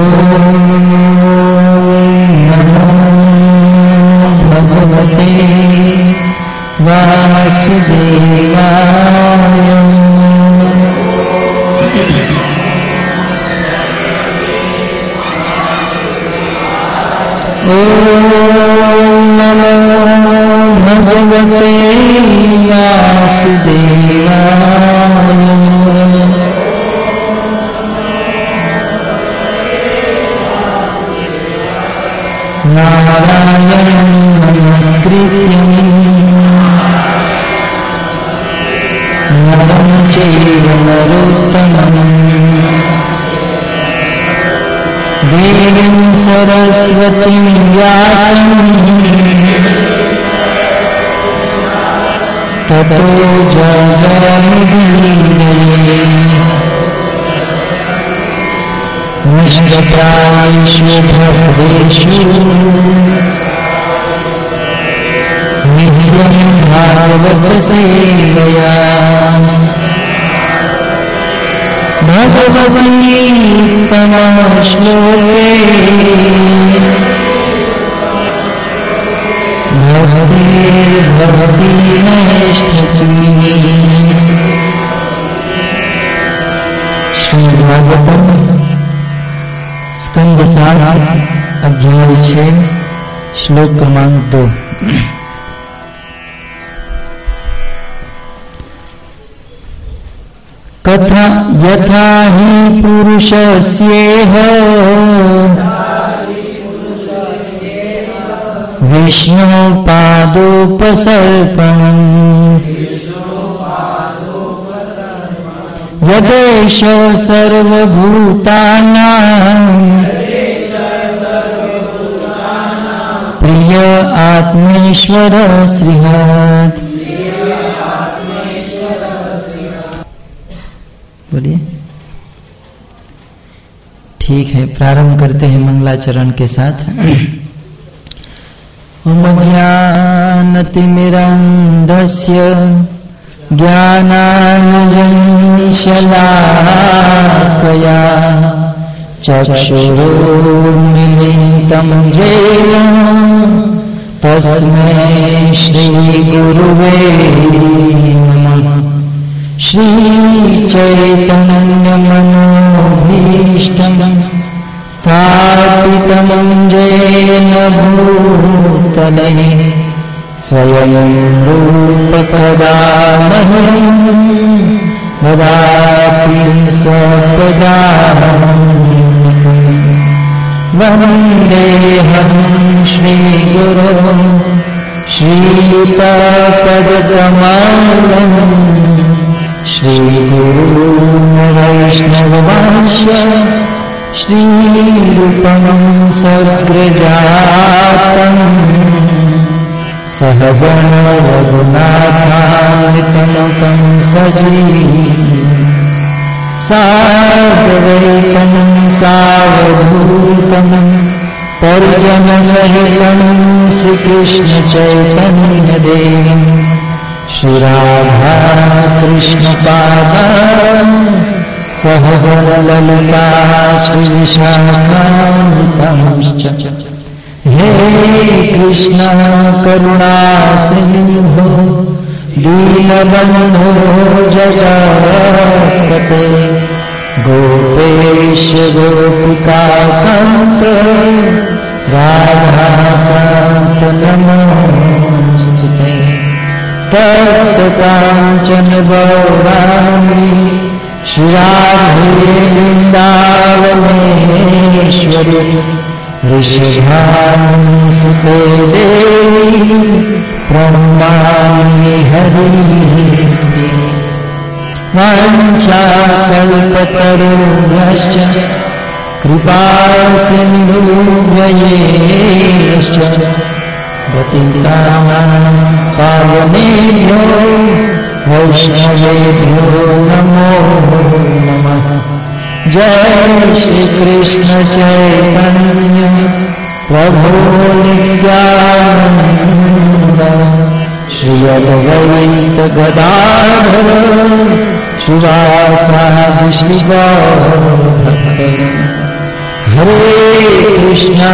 नमो भगवते वासुदेवाय। ओम नमो भगवते वासुदेवाय। नारायणं नमस्कृत्यं नरं चैव नरोत्तमं देवीं सरस्वतीं व्यासं ततो जयमुदीरये। निष्कपटायेषु भक्तेषु नित्यं भागवतसेवया। भगवद्गीताश्लोके भक्तिर्भवति नैष्ठिकी। श्रीभागवतम स्कंद 7 अध्याय 6 श्लोक क्रमांक 2। कथा यथा हि पुरुषस्येह विष्णुपादोपसर्पणम् यदेष सर्वभूतानां प्रिय आत्मेश्वर श्रीहत्। बोलिए। ठीक है, प्रारंभ करते हैं मंगलाचरण के साथ। ओम ज्ञानतिमिरन्धस्य ज्ञानाञ्जनशलाकया चक्षुरुन्मीलितं येन तस्मै श्रीगुरुवे नमः। श्रीचैतन्यमनोभीष्टं स्थापितं येन भूतले स्वयं रूपकदा मह्यं ददाति स्वपदान्तिकं। वन्देऽहं श्रीगुरुं श्रीयुतपदकमलं श्रीगुरून् वैष्णवंश श्रीरूपं सग्रजातं सहगण रघुनाथान्वितं सजीवं साद्वैतं सावधूतं परिजनसहितं श्रीकृष्ण चैतन्यदेवं श्रीराधा कृष्णपादान् सहगण ललिता श्रीविशाखान्वितांश्च। हे कृष्ण करुणा सिंधु दीनबन्धो जगत्पते गोपेश गोपिकान्त राधाकान्त नमोस्तुते। तप्तकाञ्चन गौराङ्गी श्रीराधे वृन्दावनेश्वरी वृषभानुसुते देवी प्रणमामि हरिं। वाञ्छाकल्पतरुभ्यश्च कृपासिन्धुभ्यश्च पतितानां पावनेभ्यो वैष्णवेभ्यो नमो नमः। जय श्री कृष्ण चैतन्य प्रभु नित्यानंद श्री अद्वैत गदाधर श्रीवासादि श्री गौरभक्तवृंद। हरे कृष्णा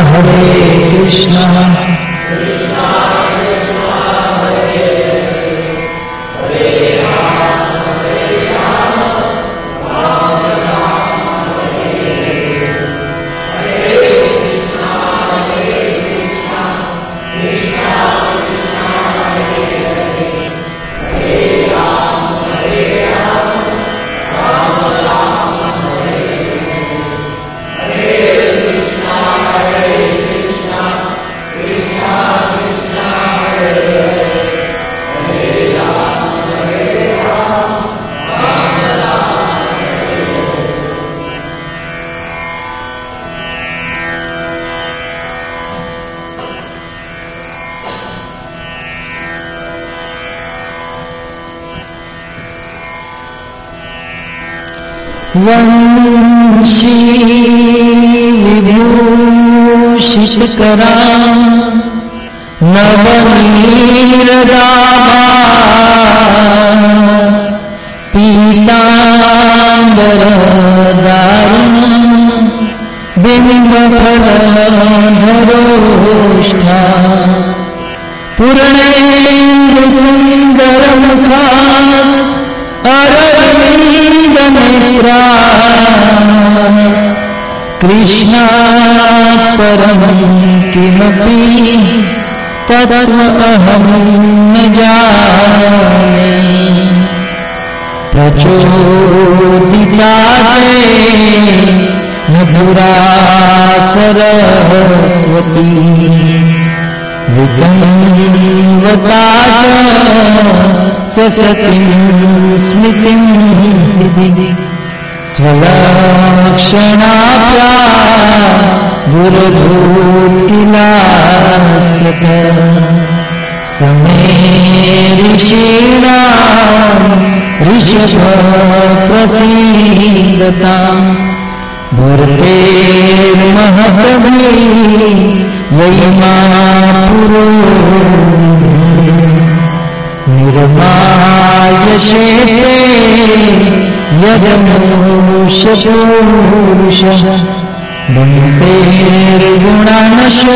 वंशी विभूषितकरा नवनीरदाभा पीताम्बरधारण बिम्बफलधरोष्ठा पूर्णेन्दुसुन्दरमुखा अरविन्दनेत्रा कृष्णात् परं किमपि तत्त्वमहं न जाने प्रचोदिता न पुरा सरस्वती विदन्वता ससतिं स्मृतिं स्वलक्षणाप्या गुरुभूत्किलास्यत समे ऋषीणां ऋषभप्रसीदताम् भूर्तेर्महद्भिः ययिमा पुरो निर्मायशेते यदनुषपूरुषः बुद्धेर्गुणानशो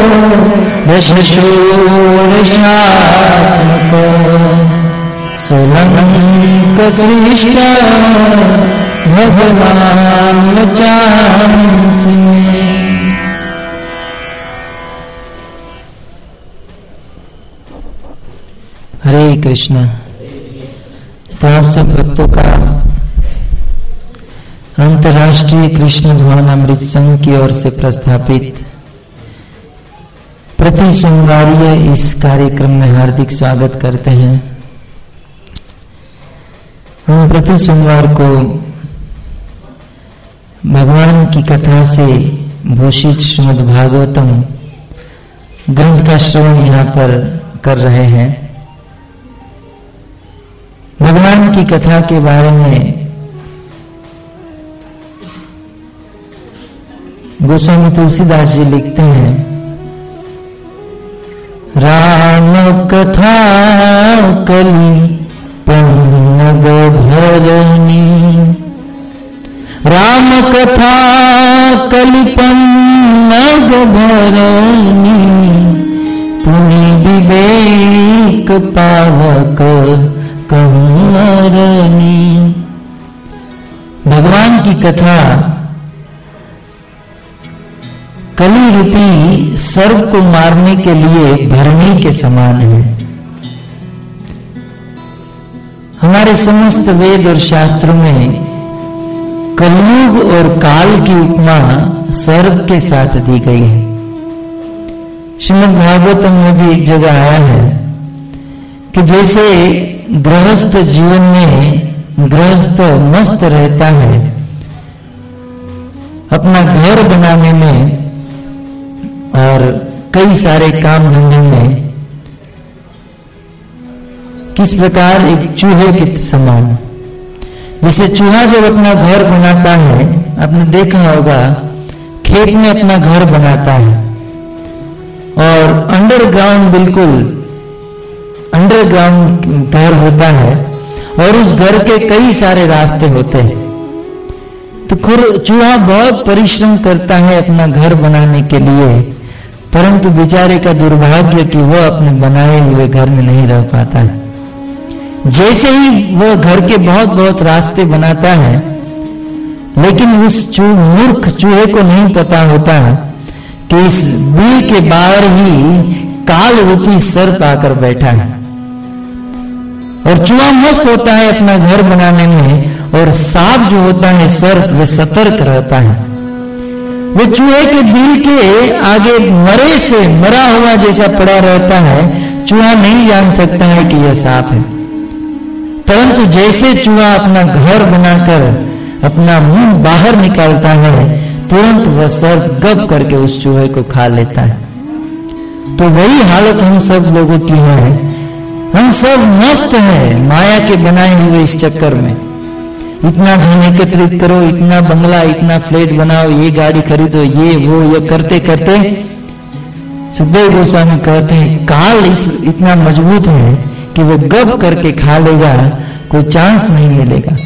दशषोडशात्मको सोलङ्कसृष्ट भगवान् वचांसि मे। हरे कृष्ण। तो आप सब भक्तों का अंतर्राष्ट्रीय कृष्ण भवनामृत संघ की ओर से प्रस्थापित प्रति सोमवारीय इस कार्यक्रम में हार्दिक स्वागत करते हैं। हम प्रति सोमवार को भगवान की कथा से भूषित श्रीमद् भागवतम ग्रंथ का श्रवण यहाँ पर कर रहे हैं। भगवान की कथा के बारे में गोस्वामी तुलसीदास जी लिखते हैं, राम कथा कली पन्नग भरनी, राम कथा कली पन्नग भरनी, पुनि विवेक पावक कंवरनी। भगवान की कथा कली रूपी सर्व को मारने के लिए भरनी के समान है। हमारे समस्त वेद और शास्त्रों में कलयुग और काल की उपमा सर्प के साथ दी गई है। श्रीमद् भागवतम में भी एक जगह आया है कि जैसे गृहस्थ जीवन में गृहस्थ मस्त रहता है अपना घर बनाने में और कई सारे काम धंधे में, किस प्रकार एक चूहे के समान। जैसे चूहा जब अपना घर बनाता है, आपने देखा होगा खेत में अपना घर बनाता है और अंडरग्राउंड, बिल्कुल अंडरग्राउंड घर होता है और उस घर के कई सारे रास्ते होते हैं। तो चूहा बहुत परिश्रम करता है अपना घर बनाने के लिए, परंतु बेचारे का दुर्भाग्य कि वह अपने बनाए हुए घर में नहीं रह पाता है। जैसे ही वह घर के बहुत बहुत रास्ते बनाता है, लेकिन उस मूर्ख चूहे को नहीं पता होता कि इस बिल के बाहर ही काल रूपी सर्प आकर बैठा है। और चूहा मस्त होता है अपना घर बनाने में, और सांप जो होता है सर्प वह सतर्क रहता है। वो चूहे के बिल के आगे मरा हुआ जैसा पड़ा रहता है। चूहा नहीं जान सकता है कि यह सांप है, परंतु जैसे चूहा अपना घर बनाकर अपना मुंह बाहर निकालता है, तुरंत वह सर्प गप करके उस चूहे को खा लेता है। तो वही हालत हम सब लोगों की है। हम सब मस्त हैं माया के बनाए हुए इस चक्कर में। इतना धन एकत्रित करो, इतना बंगला, इतना फ्लैट बनाओ, ये गाड़ी खरीदो, ये वो ये करते करते सुखदेव गोस्वामी कहते हैं काल इतना मजबूत है कि वो गप करके खा लेगा, कोई चांस नहीं मिलेगा।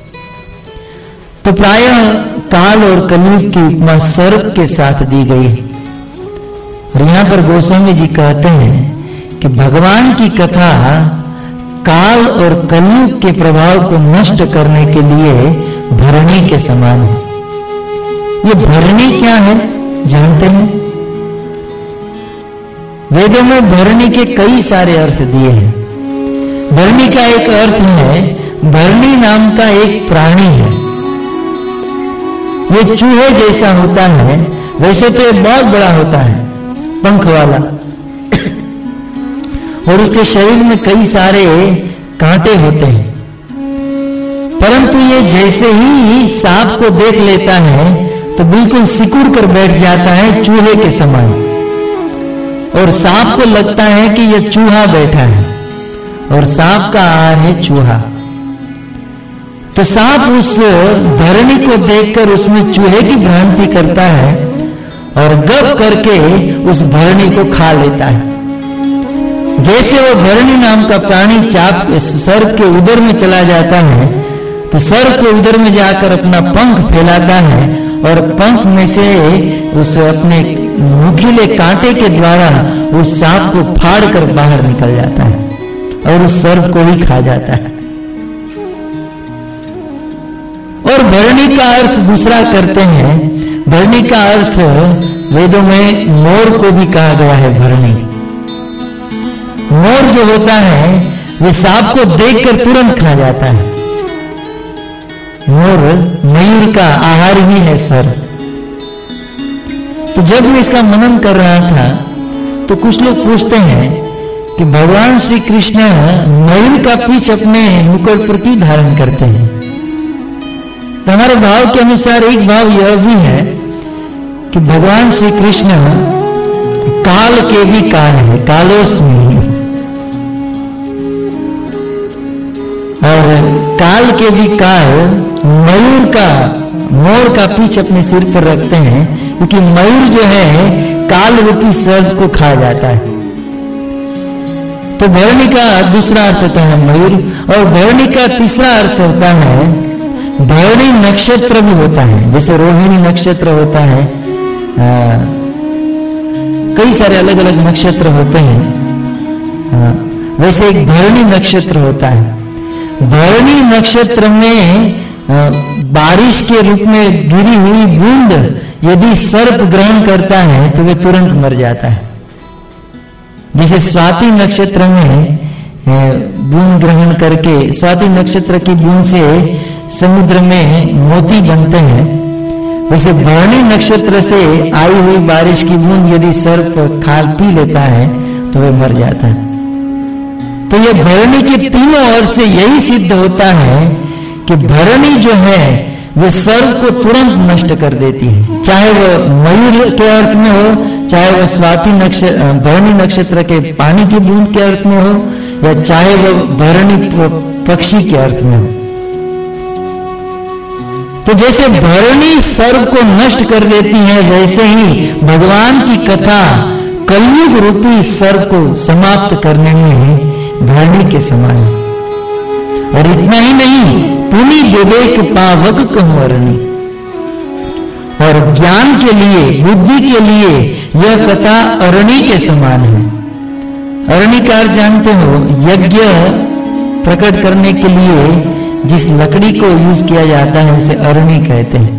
तो प्रायः काल और कलयुग की उपमा सर्प के साथ दी गई है। और यहां पर गोस्वामी जी कहते हैं कि भगवान की कथा काल और कलयुग के प्रभाव को नष्ट करने के लिए भरणी के समान है। ये भरणी क्या है जानते हैं? वेदों में भरणी के कई सारे अर्थ दिए हैं। भरणी का एक अर्थ है, भरणी नाम का एक प्राणी है। ये चूहे जैसा होता है, वैसे तो ये बहुत बड़ा होता है, पंख वाला, और उसके शरीर में कई सारे कांटे होते हैं। परंतु ये जैसे ही सांप को देख लेता है तो बिल्कुल सिकुड़ कर बैठ जाता है चूहे के समान, और सांप को लगता है कि यह चूहा बैठा है, और सांप का आहार है चूहा। तो सांप उस भरणी को देखकर उसमें चूहे की भ्रांति करता है और गप करके उस भरणी को खा लेता है। जैसे वो भरणी नाम का प्राणी सर्प के उदर में चला जाता है, तो सर्प के उदर में जाकर अपना पंख फैलाता है, और पंख में से उस अपने नुकीले कांटे के द्वारा उस सांप को फाड़ कर बाहर निकल जाता है और उस सर्प को ही खा जाता है। और भरणी का अर्थ दूसरा करते हैं। भरणी का अर्थ वेदों में मोर को भी कहा गया है। भरणी, मोर जो होता है वे सांप को देखकर तुरंत खा जाता है। मोर मयूर का आहार ही है सर्प। तो जब मैं इसका मनन कर रहा था तो कुछ लोग पूछते हैं कि भगवान श्री कृष्ण मयूर का पीछ अपने मुकुट पर क्यों धारण करते हैं? तो हमारे भाव के अनुसार एक भाव यह भी है कि भगवान श्री कृष्ण काल के भी काल है, कालोस्मि, और काल के भी काल मोर का पीछ अपने सिर पर रखते हैं, क्योंकि मयूर जो है काल रूपी सर्प को खा जाता है। तो भरणी का दूसरा अर्थ होता है मयूर, और भरणी का तीसरा अर्थ होता है भरणी नक्षत्र भी होता है। जैसे रोहिणी नक्षत्र होता है, कई सारे अलग अलग नक्षत्र होते हैं, वैसे एक भरणी नक्षत्र होता है। भरणी नक्षत्र में बारिश के रूप में गिरी हुई बूंद यदि सर्प ग्रहण करता है तो वे तुरंत मर जाता है। जैसे स्वाति नक्षत्र में बूंद ग्रहण करके, स्वाति नक्षत्र की बूंद से समुद्र में मोती बनते हैं, वैसे भरणी नक्षत्र से आई हुई बारिश की बूंद यदि सर्प खा पी लेता है तो वह मर जाता है। तो ये भरणी के तीनों ओर से यही सिद्ध होता है कि भरणी जो है वे सर्प को तुरंत नष्ट कर देती है, चाहे वह मयूर के अर्थ में हो, चाहे वह स्वाति भरणी नक्षत्र के पानी की बूंद के अर्थ में हो, या चाहे वह भरणी पक्षी के अर्थ में हो। तो जैसे भरणी सर्प को नष्ट कर देती है, वैसे ही भगवान की कथा कलयुग रूपी सर्प को समाप्त करने में भरणी के समान है। और इतना ही नहीं, पुनि विवेक पावक कहरणी, और ज्ञान के लिए, बुद्धि के लिए यह कथा अरणी के समान है। अरणी का अर्थ जानते हो, यज्ञ प्रकट करने के लिए जिस लकड़ी को यूज किया जाता है उसे अरणी कहते हैं।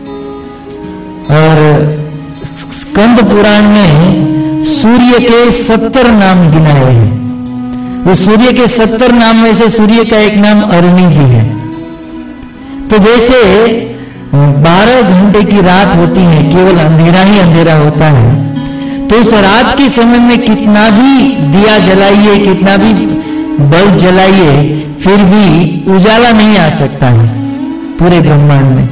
और स्कंद पुराण में सूर्य के 70 नाम गिनाए हैं। वो सूर्य के 70 नाम में से सूर्य का एक नाम अरणी भी है। तो जैसे 12 घंटे की रात होती है, केवल अंधेरा ही अंधेरा होता है, तो उस रात के समय में कितना भी दिया जलाइए, कितना भी बल्ब जलाइए, फिर भी उजाला नहीं आ सकता है पूरे ब्रह्मांड में।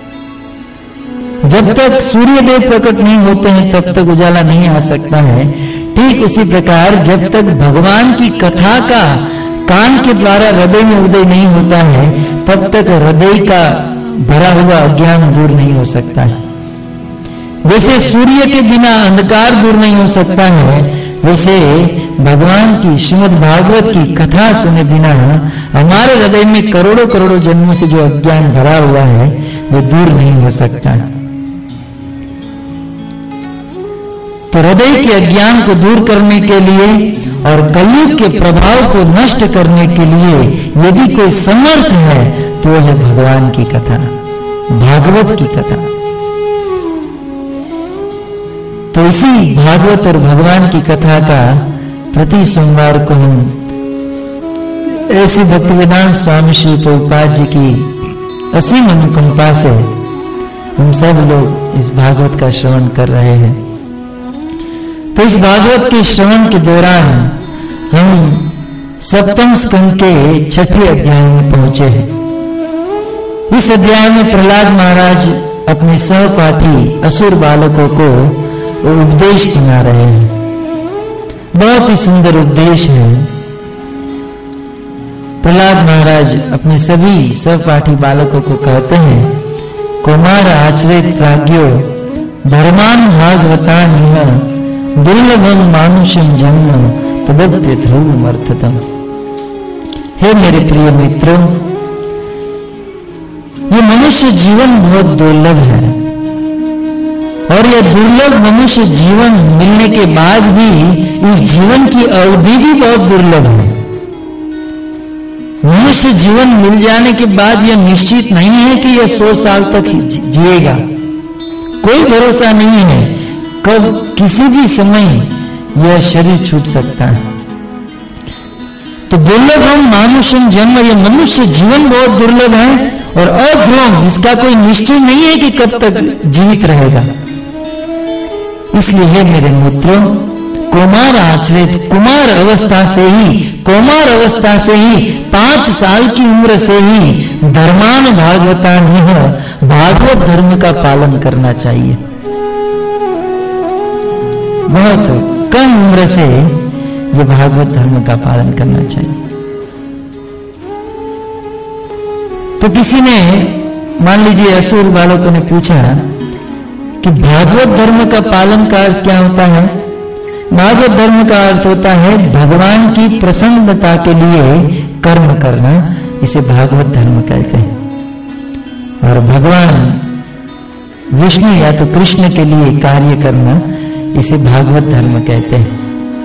जब तक सूर्य देव प्रकट नहीं होते हैं तब तक उजाला नहीं आ सकता है। ठीक उसी प्रकार जब तक भगवान की कथा का कान के द्वारा हृदय में उदय नहीं होता है तब तक हृदय का भरा हुआ अज्ञान दूर नहीं हो सकता है। जैसे सूर्य के बिना अंधकार दूर नहीं हो सकता है, वैसे भगवान की श्रीमद् भागवत की कथा सुने बिना हमारे हृदय में करोड़ों करोड़ों जन्मों से जो अज्ञान भरा हुआ है वो दूर नहीं हो सकता। तो हृदय के अज्ञान को दूर करने के लिए और कलयुग के प्रभाव को नष्ट करने के लिए यदि कोई समर्थ है तो है भगवान की कथा, भागवत की कथा। तो इसी भागवत और भगवान की कथा का प्रति सोमवार को हम ऐसी भक्तिवेदांत स्वामी श्री प्रभुपाद जी की असीम अनुकंपा से हम सब लोग इस भागवत का श्रवण कर रहे हैं। तो इस भागवत के श्रवण के दौरान हम 7वें स्कंद के 6ठे अध्याय में पहुंचे हैं। इस अध्याय में प्रहलाद महाराज अपने सहपाठी असुर बालकों को उपदेश सुना रहे हैं। बहुत ही सुंदर उपदेश है। प्रहलाद महाराज अपने सभी सहपाठी बालकों को कहते हैं, कुमार आचरित प्राज्ञो धर्मान भागवतान यह दुर्लभम मानुषम जन्म तदप्य ध्रुवम अर्थतम। हे मेरे प्रिय मित्रों, ये मनुष्य जीवन बहुत दुर्लभ है और यह दुर्लभ मनुष्य जीवन मिलने के बाद भी इस जीवन की अवधि भी बहुत दुर्लभ है। मनुष्य जीवन मिल जाने के बाद यह निश्चित नहीं है कि यह 100 साल तक जिएगा। कोई भरोसा नहीं है कब किसी भी समय यह शरीर छूट सकता है। तो दुर्लभम मानुषम जन्म, यह मनुष्य जीवन बहुत दुर्लभ है और अध्रुवम, इसका कोई निश्चय नहीं है कि कब तक जीवित रहेगा। इसलिए हे मेरे मित्रों, कुमार आचरित, कुमार अवस्था से ही 5 साल की उम्र से ही धर्मान भागवतान भागवत धर्म का पालन करना चाहिए। बहुत कम उम्र से ये भागवत धर्म का पालन करना चाहिए। तो किसी ने, मान लीजिए असुर बालकों ने पूछा कि भागवत धर्म का पालन का अर्थ क्या होता है? भागवत धर्म का अर्थ होता है भगवान की प्रसन्नता के लिए कर्म करना, इसे भागवत धर्म कहते हैं। और भगवान विष्णु या तो कृष्ण के लिए कार्य करना, इसे भागवत धर्म कहते हैं।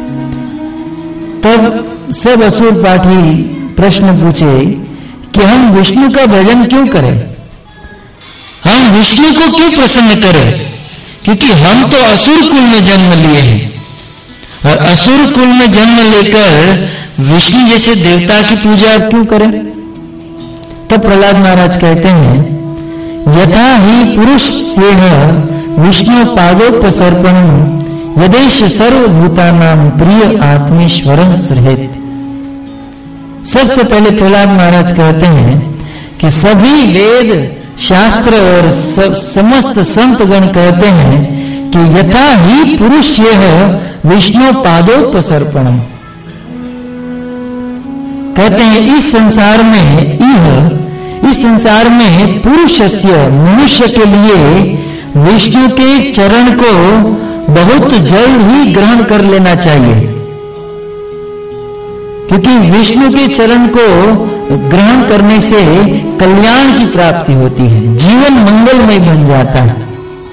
तब सब असुर पाठी प्रश्न पूछे कि हम विष्णु का भजन क्यों करें, हम विष्णु को क्यों प्रसन्न करें? क्योंकि हम तो असुर कुल में जन्म लिए हैं और असुर कुल में जन्म लेकर विष्णु जैसे देवता की पूजा क्यों करें? तब प्रहलाद महाराज कहते हैं, यथा ही पुरुष से विष्णु पादोपसर्पणम यदेश सर्वभूतानां प्रिय आत्मेश्वर सुहृत। सबसे पहले प्रहलाद महाराज कहते हैं कि सभी वेद शास्त्र और समस्त संतगण कहते हैं कि यथा ही पुरुष विष्णु पादोपसर्पणम, कहते हैं इस संसार में पुरुषस्य, मनुष्य के लिए विष्णु के चरण को बहुत जल्द ही ग्रहण कर लेना चाहिए, क्योंकि विष्णु के चरण को ग्रहण करने से कल्याण की प्राप्ति होती है, जीवन मंगलमय बन जाता है।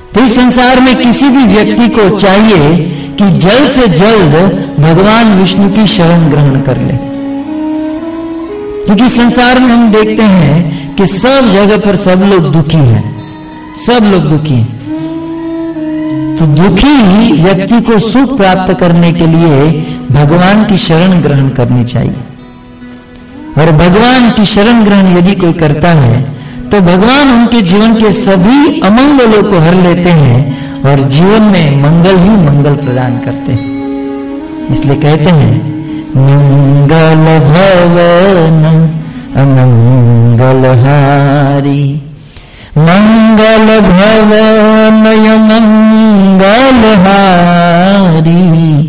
तो इस संसार में किसी भी व्यक्ति को चाहिए कि जल्द से जल्द भगवान विष्णु की शरण ग्रहण कर ले, क्योंकि संसार में हम देखते हैं कि सब जगह पर सब लोग दुखी हैं, सब लोग दुखी हैं। तो दुखी व्यक्ति को सुख प्राप्त करने के लिए भगवान की शरण ग्रहण करनी चाहिए। और भगवान की शरण ग्रहण यदि कोई करता है तो भगवान उनके जीवन के सभी अमंगलों को हर लेते हैं और जीवन में मंगल ही मंगल प्रदान करते हैं। इसलिए कहते हैं मंगल भवन अमंगल हारी, मंगल भवन मंगल हारी,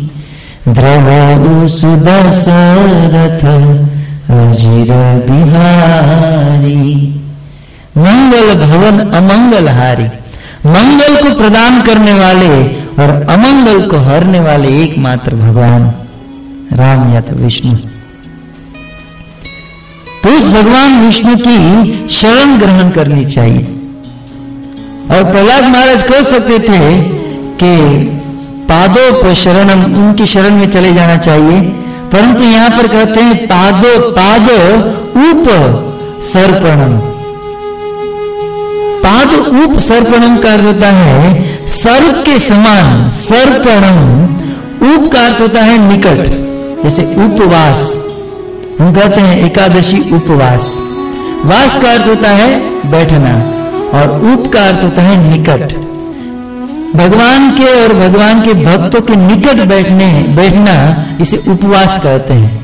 द्रव सुदशरथ अजिर बिहारी। मंगल भवन अमंगल हारी, मंगल को प्रदान करने वाले और अमंगल को हरने वाले एकमात्र भगवान राम या तो विष्णु। तो उस भगवान विष्णु की शरण ग्रहण करनी चाहिए। और प्रहलाद महाराज कह सकते थे कि पादोप शरणम, उनकी शरण में चले जाना चाहिए, परंतु यहां पर कहते हैं पाद उप सर्पणम। पाद उप सर्पणम का अर्थ होता है सर्प के समान, सर्पणम। उप का अर्थ होता है निकट, जैसे उपवास, हम कहते हैं एकादशी उपवास। वास का अर्थ होता है बैठना और उप का अर्थ होता है निकट। भगवान के और भगवान के भक्तों के निकट बैठना इसे उपवास कहते हैं।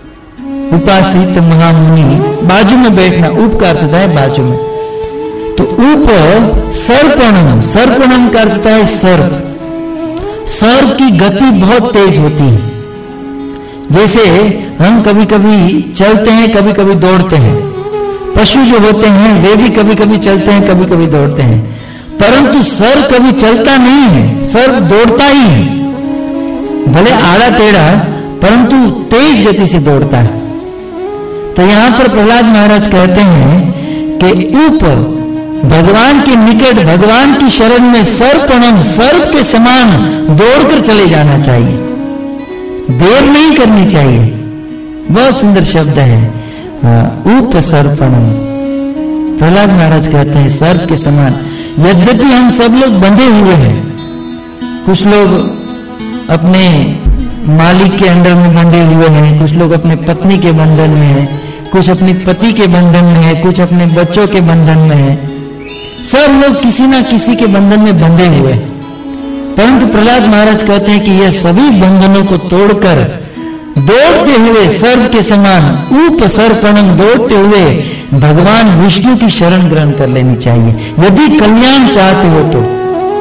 उपासित महामुनि, बाजू में बैठना, उप का अर्थ होता है बाजू में। तो उप सर्पणम, सर्पणम का अर्थ होता है सर्प। सर्प की गति बहुत तेज होती है। जैसे हम कभी कभी चलते हैं, कभी कभी दौड़ते हैं। पशु जो होते हैं वे भी कभी कभी चलते हैं, कभी कभी दौड़ते हैं, परंतु सर्प कभी चलता नहीं है, सर्प दौड़ता ही है। भले आड़ा टेढ़ा, परंतु तेज गति से दौड़ता है। तो यहां पर प्रहलाद महाराज कहते हैं कि ऊपर भगवान के निकट, भगवान की शरण में सर्पणम, सर्प के समान दौड़कर चले जाना चाहिए, देर नहीं करनी चाहिए। बहुत सुंदर शब्द है उप सर्पणम। प्रहलाद महाराज कहते हैं सर्प के समान। यद्यपि हम सब लोग बंधे हुए हैं, कुछ लोग अपने मालिक के अंडर में बंधे हुए हैं, कुछ लोग अपने पत्नी के बंधन में हैं, कुछ अपने पति के बंधन में है, कुछ अपने बच्चों के बंधन में है। सब लोग किसी ना किसी के बंधन में बंधे हुए हैं, परंतु प्रहलाद महाराज कहते हैं कि यह सभी बंधनों को तोड़कर दौड़ते हुए सर्प के समान उप सर्पणम, दौड़ते हुए भगवान विष्णु की शरण ग्रहण कर लेनी चाहिए। यदि कल्याण चाहते हो तो,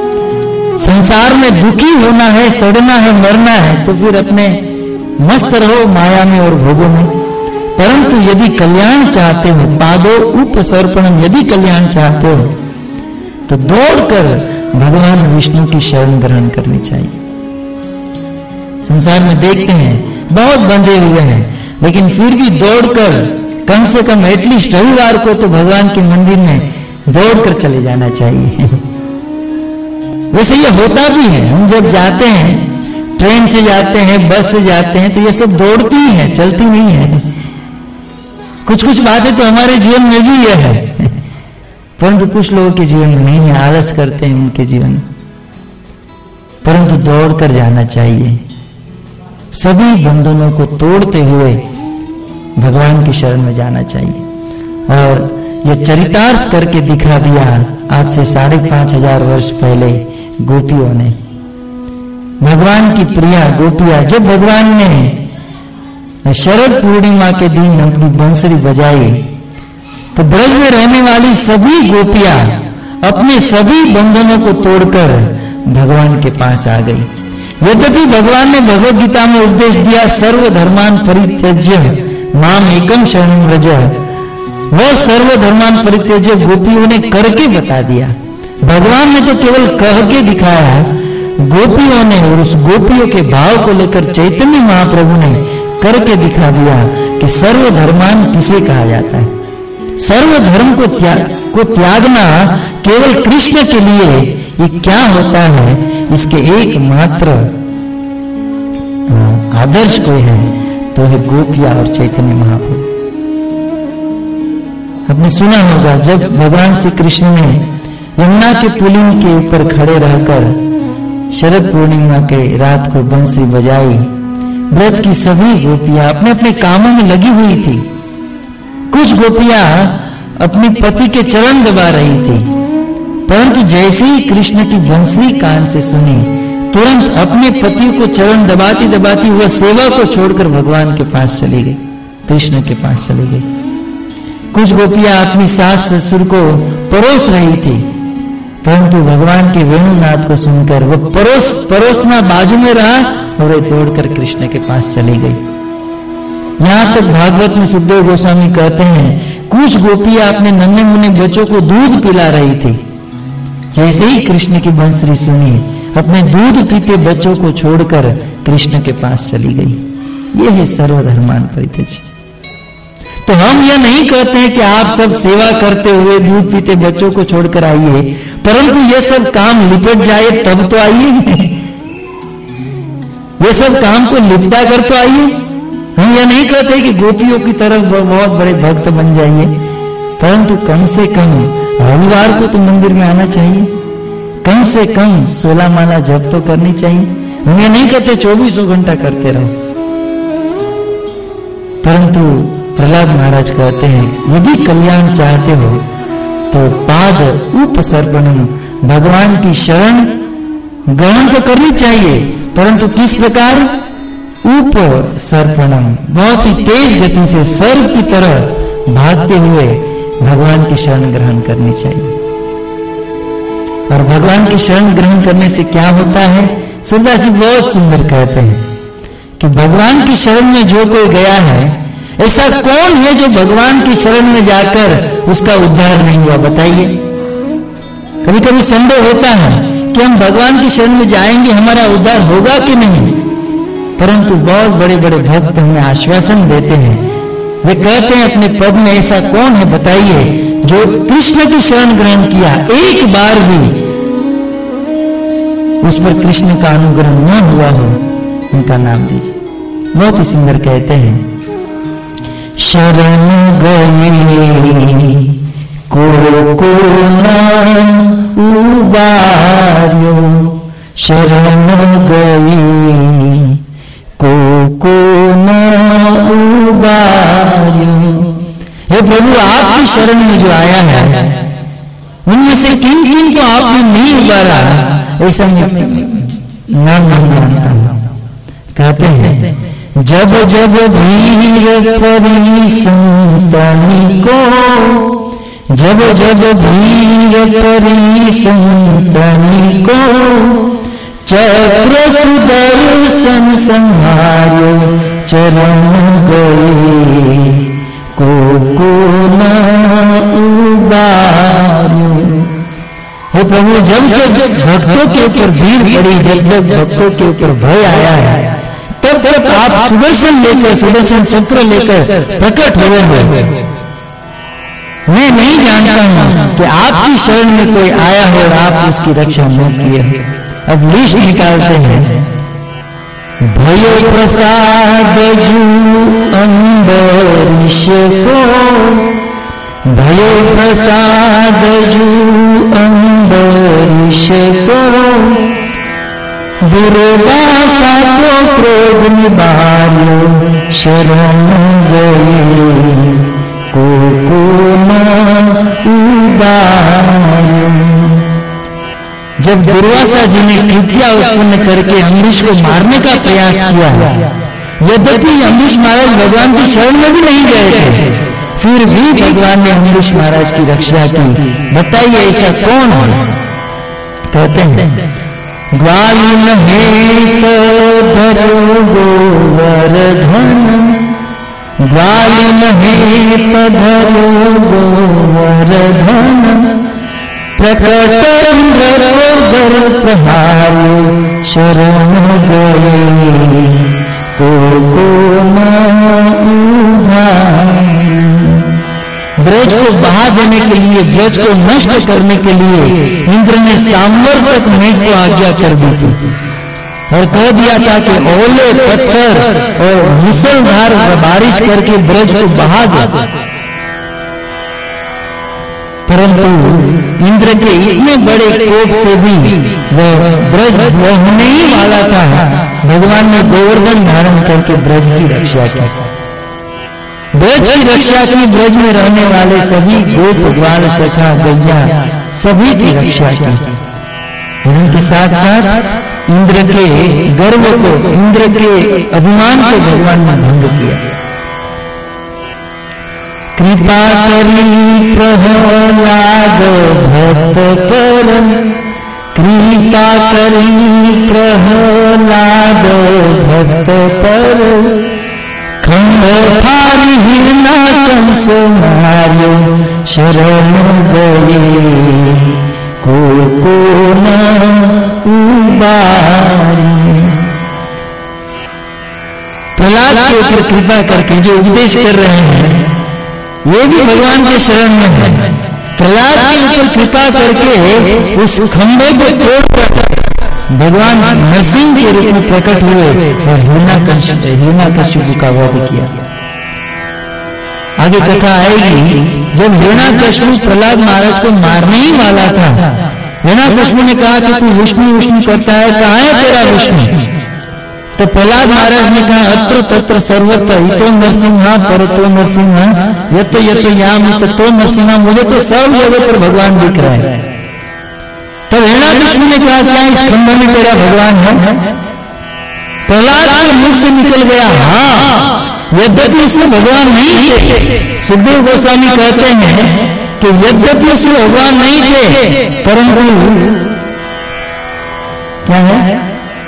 संसार में दुखी होना है, सड़ना है, मरना है, तो फिर अपने मस्त रहो माया में और भोगों में। परंतु यदि कल्याण चाहते हो, पादो उप सर्पणम, यदि कल्याण चाहते हो तो दौड़कर भगवान विष्णु की शरण ग्रहण करनी चाहिए। संसार में देखते हैं बहुत बंधे हुए हैं, लेकिन फिर भी दौड़कर कम से कम एटलीस्ट रविवार को तो भगवान के मंदिर में दौड़कर चले जाना चाहिए। वैसे ये होता भी है, हम जब जाते हैं, ट्रेन से जाते हैं, बस से जाते हैं, तो ये सब दौड़ती ही है, चलती नहीं है। कुछ कुछ बातें तो हमारे जीवन में भी यह है, परंतु कुछ लोगों के जीवन में नहीं है, आलस करते हैं उनके जीवन। परंतु दौड़कर जाना चाहिए, सभी बंधनों को तोड़ते हुए भगवान की शरण में जाना चाहिए। और यह चरितार्थ करके दिखा दिया आज से 5,500 वर्ष पहले गोपियों ने। भगवान की प्रिया गोपियां, जब भगवान ने शरद पूर्णिमा के दिन अपनी बंसुरी बजाई तो ब्रज में रहने वाली सभी गोपियां अपने सभी बंधनों को तोड़कर भगवान के पास आ गई। यद्यपि भगवान ने भगवद गीता में उपदेश दिया सर्वधर्मान परित्यज्य माम एकम शरणं व्रज, वह सर्वधर्मान परित्यज्य गोपियों ने करके बता दिया। भगवान ने तो केवल कह के दिखाया, गोपियों ने और उस गोपियों के भाव को लेकर चैतन्य महाप्रभु ने करके दिखा दिया कि सर्वधर्मान किसे कहा जाता है। सर्वधर्म को त्यागना केवल कृष्ण के लिए ये क्या होता है, इसके एकमात्र आदर्श कोई है तो है गोपिया और चैतन्य महाप्रभु। आपने सुना होगा जब भगवान श्री कृष्ण ने यमुना के पुलिंग के ऊपर खड़े रहकर शरद पूर्णिमा के रात को बंसी बजाई, ब्रज की सभी गोपियां अपने अपने कामों में लगी हुई थी। कुछ गोपियां अपने पति के चरण दबा रही थी, परंतु जैसे ही कृष्ण की बंसी कान से सुनी, तुरंत अपने पति को चरण दबाती दबाती वह सेवा को छोड़कर भगवान के पास चली गई, कृष्ण के पास चली गई। कुछ गोपियां अपनी सास ससुर को परोस रही थी, परंतु भगवान के वेणुनाद को सुनकर वो परोसना बाजू में रहा और वे तोड़कर कृष्ण के पास चली गई। यहां तक भागवत में सुखदेव गोस्वामी कहते हैं, कुछ गोपियां अपने नन्हे मुन्ने बच्चों को दूध पिला रही थी। जैसे ही कृष्ण की बंसरी सुनी, अपने दूध पीते बच्चों को छोड़कर कृष्ण के पास चली गई। यह है सर्वधर्मान परित्यज्य। तो हम यह नहीं कहते हैं कि आप सब सेवा करते हुए दूध पीते बच्चों को छोड़कर आइए, परंतु यह सब काम लिपट जाए तब तो आइए, ये सब काम को लिपटा कर तो आइए। हम यह नहीं कहते कि गोपियों की तरफ बहुत बड़े भक्त बन जाइए, परंतु कम से कम रविवार को तो मंदिर में आना चाहिए, कम से कम 16 माला जप तो करनी चाहिए। हम यह नहीं कहते 24 घंटा करते रहो, परंतु प्रहलाद महाराज कहते हैं, यदि कल्याण चाहते हो तो पाद उपसर्पणम, भगवान की शरण ग्रहण तो करनी चाहिए, परंतु किस प्रकार? उपसर्पणम, बहुत ही तेज गति से सर्प की तरह भागते हुए भगवान की शरण ग्रहण करनी चाहिए। और भगवान की शरण ग्रहण करने से क्या होता है? सूरदास जी बहुत सुंदर कहते हैं कि भगवान की शरण में जो कोई गया है, ऐसा कौन है जो भगवान की शरण में जाकर उसका उद्धार नहीं हुआ? बताइए। कभी कभी संदेह होता है कि हम भगवान की शरण में जाएंगे, हमारा उद्धार होगा कि नहीं, परंतु बहुत बड़े बड़े भक्त हमें आश्वासन देते हैं। वे कहते हैं अपने पद में, ऐसा कौन है बताइए जो कृष्ण की शरण ग्रहण किया, एक बार भी उस पर कृष्ण का अनुग्रह न हुआ हो, उनका नाम दीजिए। बहुत ही सुंदर कहते हैं, शरण गई को न उबार्यो, शरण गई को न उबार्यो। हे प्रभु, आपकी शरण में जो आया है, उनमें से किन किन को आपने नहीं उबारा, ऐसा नाम नहीं जानता हूं। कहते हैं, जब जब भीड़ परी संतन को, जब जब भीड़ परी संतन को, चक्र सुदर्शन संहार्यो, चरण गए को न उबार्यो। हे प्रभु, जब जब भक्तों के ऊपर भीड़ पड़ी, जब जब भक्तों के ऊपर भय आया है, तब तक आप सुदर्शन लेकर, सुदर्शन चक्र लेकर प्रकट हुए हैं। मैं नहीं जानता हूं कि आपकी शरण में कोई आया हो और आप उसकी रक्षा न किए। अब लिस्ट निकालते हैं, भयो प्रसाद जू अम्बरीश को, भयो प्रसाद जू अम्बरीश को, दुर्वासा तो क्रोध निवार्यो, शरण गए को न उबार्यो। जब दुर्वासा जी ने कृत्या उत्पन्न करके अम्बरीश को मारने का प्रयास किया, यद्यपि अम्बरीश महाराज भगवान की शरण में भी नहीं गए थे, फिर भी भगवान ने अम्बरीश महाराज की रक्षा की। बताइए ऐसा कौन है? कहते हैं, ग्वालिन हेत धरो गोवर्धन, ग्वालिन हेत धरो गोवर्धन, प्रकट इंद्रोदर प्रहार्यो, शरण गए को न उधार्यो। ब्रज को बहा देने के लिए, ब्रज को नष्ट करने के लिए इंद्र ने सांवर तक मेघ को आज्ञा कर दी थी और कह दिया था कि ओले, पत्थर और मूसलधार बारिश करके ब्रज को बहा दे। परंतु इंद्र के इतने बड़े कोप से भी वह ब्रज होने ही वाला था। भगवान ने गोवर्धन धारण करके ब्रज की रक्षा की, ब्रज की रक्षा की, ब्रज में रहने वाले सभी गोप, ग्वाल, सखा, गैया सभी की रक्षा की। उनके साथ साथ इंद्र के गर्व को, इंद्र के अभिमान को भगवान ने भंग किया। कृपा करी प्रहलाद भक्त पर, कृपा करी प्रहलाद भक्त पर, खंड फारी हिरना कंस मार्यो, शरण गए को न उबारी। प्रहलाद के ऊपर कृपा करके जो उपदेश कर रहे हैं ये भी भगवान के शरण में है। प्रहलाद के ऊपर कृपा करके उस खंभे को तोड़कर भगवान नरसिंह के रूप में प्रकट हुए और हिरण्यकश्यप का वध किया। आगे कथा आएगी, जब हिरण्यकश्यप प्रहलाद महाराज को मारने ही वाला था, हिरण्यकश्यप ने कहा कि तू विष्णु विष्णु करता है, कहाँ है तेरा विष्णु? तो प्रहलाद महाराज ने कहा अत्र तत्र सर्वत्र हितो नरसिंहा परतो नरसिंहा यतो यतो याम ततो नरसिंहा, मुझे तो सब जगह पर भगवान दिख रहा है। तब हिरण्यकश्यप ने कहा क्या इस खंड में तेरा भगवान है? प्रहलाद के मुख से निकल गया हाँ, यद्यपि उसमें भगवान नहीं थे। सुखदेव गोस्वामी कहते हैं कि यद्यपि उसमें भगवान नहीं थे, परंतु क्या है,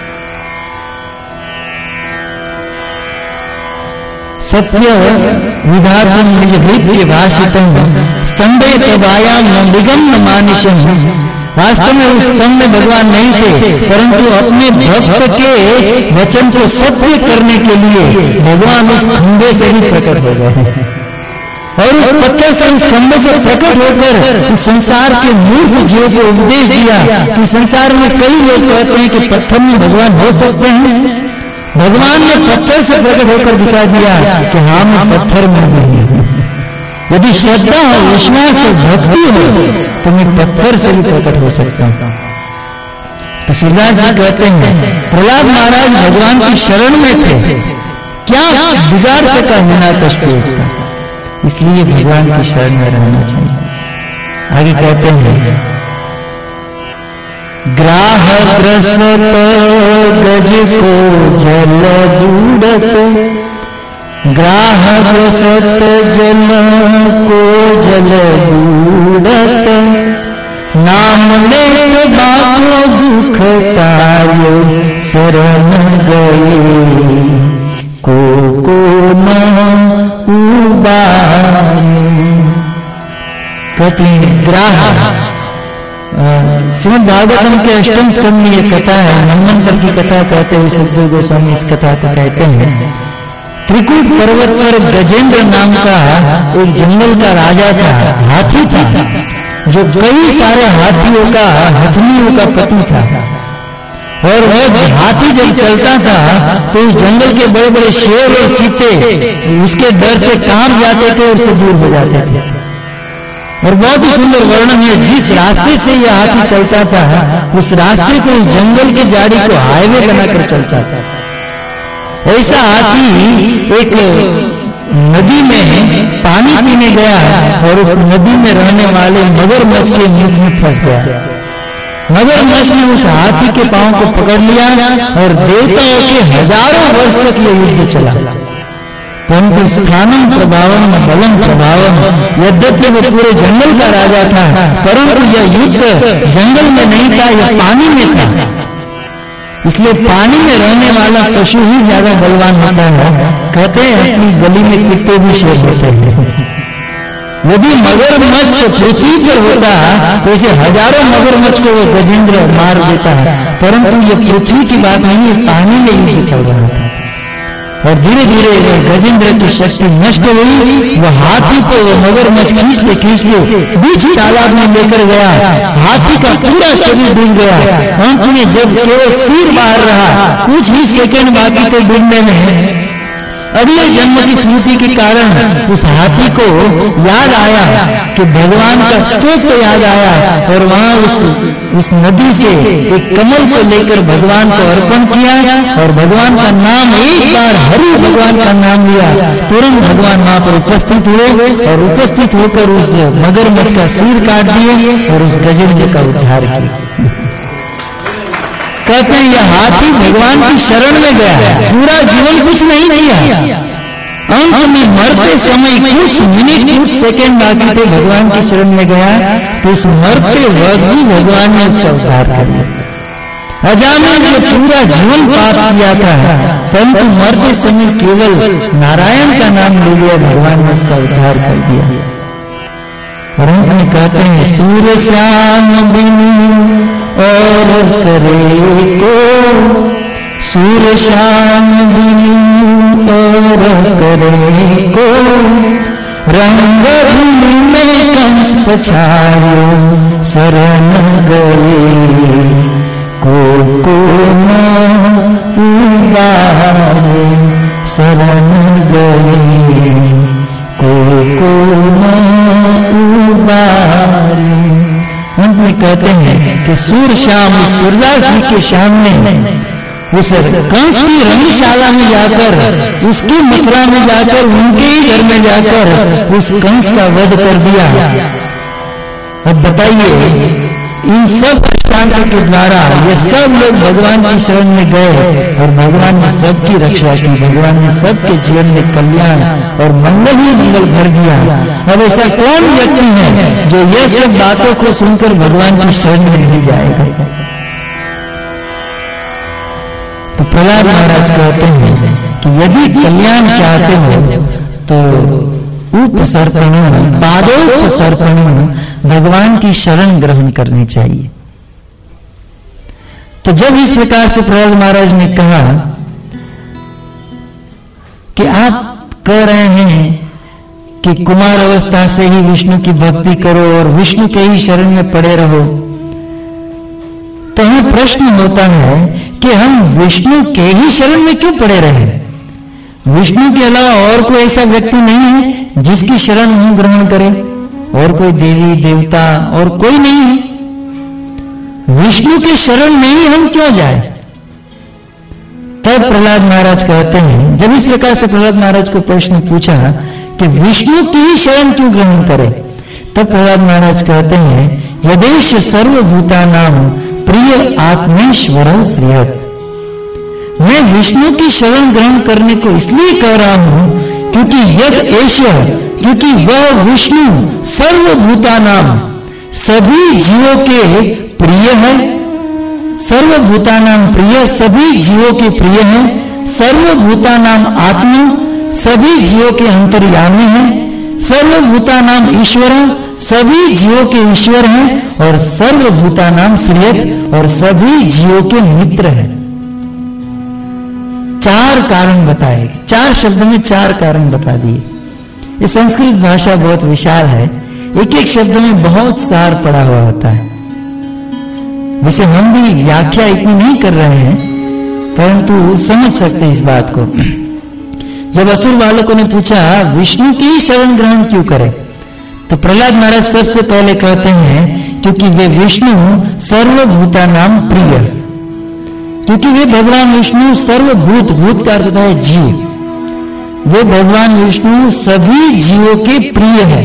सत्य विधातुम निज भृत्य भाषितम स्तंभे सभायाम निगम मानिशम। वास्तव में उस स्तंभ में भगवान नहीं थे, परंतु अपने भक्त के वचन को सत्य करने के लिए भगवान उस खंभे से ही प्रकट हो गए और उस पत्थर से, उस खंभे से प्रकट होकर इस संसार के मूर्ख जीवों को उपदेश दिया कि संसार में कई लोग कहते हैं कि पत्थर में भगवान हो सकते हैं। भगवान ने पत्थर से प्रकट होकर दिखा दिया कि हाँ मैं पत्थर में हूं। यदि श्रद्धा हो, विश्वास हो, भक्ति हो तो मैं पत्थर से भी प्रकट हो सकता हूं। तो सूरदास जी कहते हैं प्रहलाद महाराज भगवान की शरण में थे, क्या बिगाड़ सका हिरण्यकश्यप उसका, इसलिए भगवान की शरण में रहना चाहिए। आगे कहते हैं ग्राह ग्रसत गज को जल बूढ़त, ग्राह ग्रसत जल को जल बूढ़त, नाम ले बाको दुख तायो, शरण गए को न उबारे। कहते हैं ग्राह, श्रीमद् भागवतम के अष्टम स्कंद में ये कथा है, मनवंतर की कथा कहते हुए सुखदेव गोस्वामी इस कथा को कहते हैं। त्रिकूट पर्वत पर गजेंद्र नाम का एक जंगल का राजा था, हाथी था, जो कई सारे हाथियों का, हथनियों का पति था। और वह हाथी जब चलता था तो उस जंगल के बड़े बड़े शेर और चीते उसके डर से कांप जाते थे और उससे दूर हो जाते थे। और बहुत ही सुंदर वर्णन है, जिस रास्ते से यह हाथी चलता था उस रास्ते को, उस जंगल की झाड़ी को हाईवे बनाकर चलता था। ऐसा हाथी एक नदी में पानी पीने गया और उस नदी में रहने वाले मगरमच्छ के मुंह में फंस गया। मगरमच्छ ने उस हाथी के पांव को पकड़ लिया और देवताओं के हजारों वर्ष तक यह युद्ध चला। परंतु स्थानम प्रभावम बलम प्रभावम, यद्यपि वो पूरे जंगल का राजा था, परंतु यह युद्ध जंगल में नहीं था, यह पानी में था। इसलिए पानी में रहने वाला पशु ही ज्यादा बलवान होता है। कहते हैं अपनी गली में कुत्ते भी शेर होते हैं। यदि मगरमच्छ पृथ्वी पर होता तो इसे हजारों मगरमच्छ को वो गजेंद्र मार देता है, परंतु ये पृथ्वी की बात नहीं, ये पानी में युद्ध चल रहा था। और धीरे धीरे वह गजेंद्र की शक्ति नष्ट हुई। वह हाथी को वह मगरमच्छ खींचते खींचते बीच तालाब में लेकर गया। हाथी का पूरा शरीर डूब गया। अंत में जब केवल सिर बाहर रहा, कुछ ही सेकंड बाकी थे डूबने में, अगले जन्म की स्मृति के कारण उस हाथी को याद आया कि भगवान का स्तोत्र याद आया, और वहां उस नदी से एक कमल को लेकर भगवान को अर्पण किया और भगवान का नाम एक बार हरि भगवान का नाम लिया। तुरंत भगवान वहां पर उपस्थित हुए और उपस्थित होकर उस मगरमच्छ का सिर काट दिए और उस गजेंद्र का उद्धार किया। कहते हैं यह हाथी भगवान की शरण में गया, पूरा जीवन कुछ नहीं किया, अंत में मरते समय कुछ मिनट कुछ सेकंड बाकी थे, भगवान की शरण में गया तो उस मरते वक्त भी भगवान ने उसका उद्धार कर दिया। अजामिल जो पूरा जीवन पाप किया था, परंतु मरते समय केवल नारायण का नाम ले लिया, भगवान ने उसका उद्धार कर दिया। और अंत में कहते हैं सूर्य श्याम बिनु और करे को, सूर्य श्याम बिनु और करे को, रंग भूमि में कंस पछायो शरण गए को न उबारे, शरण गए को न उबारे। अंत में कहते हैं कि सूर्य शाम सूर्यदास जी के सामने उस कंस की रंगशाला में जाकर, उसकी मथुरा में जाकर, उनके ही घर में जाकर उस कंस का वध कर दिया। अब बताइए, इन सब दृष्टांत के द्वारा ये सब लोग भगवान की शरण में गए और भगवान ने सबकी रक्षा की, भगवान ने सबके जीवन में कल्याण और मंगल ही मंगल भर दिया। अब ऐसा कौन व्यक्ति है जो ये सब बातों को सुनकर भगवान की शरण में नहीं जाएगा? तो प्रहलाद महाराज कहते हैं कि यदि कल्याण चाहते हो तो उपसर्पण पादोपसर्पण भगवान की शरण ग्रहण करनी चाहिए। तो जब इस प्रकार से प्रहलाद महाराज ने कहा कि आप कह रहे हैं कि कुमार अवस्था से ही विष्णु की भक्ति करो और विष्णु के ही शरण में पड़े रहो, तो हमें प्रश्न होता है कि हम विष्णु के ही शरण में क्यों पड़े रहे? विष्णु के अलावा और कोई ऐसा व्यक्ति नहीं है जिसकी शरण हम ग्रहण करें, और कोई देवी देवता और कोई नहीं है, विष्णु के शरण में ही हम क्यों जाए? तब प्रहलाद महाराज कहते हैं, जब इस प्रकार से प्रहलाद महाराज को प्रश्न पूछा कि विष्णु की ही शरण क्यों ग्रहण करें, तब प्रहलाद महाराज कहते हैं यदेश सर्वभूतानां प्रिय आत्मेश्वर श्रीयत। मैं विष्णु की शरण ग्रहण करने को इसलिए कह रहा हूं क्योंकि यद एश्वर, क्योंकि वह विष्णु सर्वभूतानां सभी जीवों के प्रिय है, सर्वभूतानां प्रिय सभी जीवों के प्रिय है, सर्वभूतानां आत्मा सभी जीवों के अंतर्यामी है, सर्वभूतानां ईश्वर सभी जीवों के ईश्वर हैं, और सर्वभूतानां श्रीयत और सभी जीवों के मित्र हैं। चार कारण बताए, चार शब्दों में चार कारण बता दिए। ये संस्कृत भाषा बहुत विशाल है, एक एक शब्द में बहुत सार पड़ा हुआ होता है। वैसे हम भी व्याख्या इतनी नहीं कर रहे हैं, परंतु समझ सकते हैं इस बात को। जब असुर बालकों ने पूछा विष्णु की शरण ग्रहण क्यों करें, तो प्रहलाद महाराज सबसे पहले कहते हैं क्योंकि वे विष्णु सर्वभूतानां प्रिय, क्योंकि वे भगवान विष्णु सर्वभूत, भूत का अर्थ है जीव, वे भगवान विष्णु सभी जीवों के प्रिय है।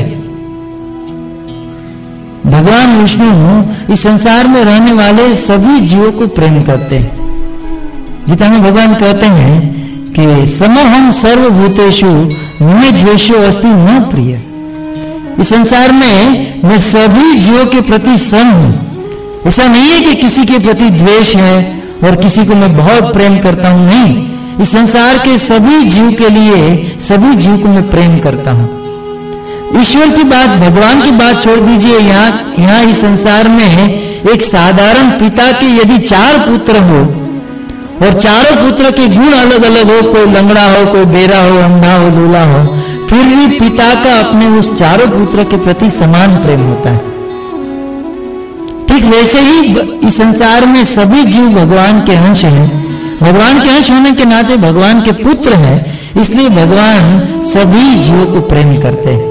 भगवान विष्णु इस संसार में रहने वाले सभी जीवों को प्रेम करते हैं। गीता में भगवान कहते हैं कि समहम सर्वभूतेषु निमे द्वेषो अस्ति न प्रिय। इस संसार में मैं सभी जीवों के प्रति सम हूं। ऐसा नहीं है कि किसी के प्रति द्वेष है और किसी को मैं बहुत प्रेम करता हूं, नहीं, इस संसार के सभी जीव के लिए सभी जीव को मैं प्रेम करता हूं। ईश्वर की बात, भगवान की बात छोड़ दीजिए, यहाँ इस संसार में एक साधारण पिता के यदि 4 पुत्र हो और चारों पुत्र के गुण अलग अलग हो, कोई लंगड़ा हो, कोई बेरा हो, अंधा हो, लूला हो, फिर भी पिता का अपने उस चारों पुत्र के प्रति समान प्रेम होता है। ठीक वैसे ही इस संसार में सभी जीव भगवान के अंश हैं। भगवान के अंश होने के नाते भगवान के पुत्र हैं, इसलिए भगवान सभी जीवों को प्रेम करते हैं।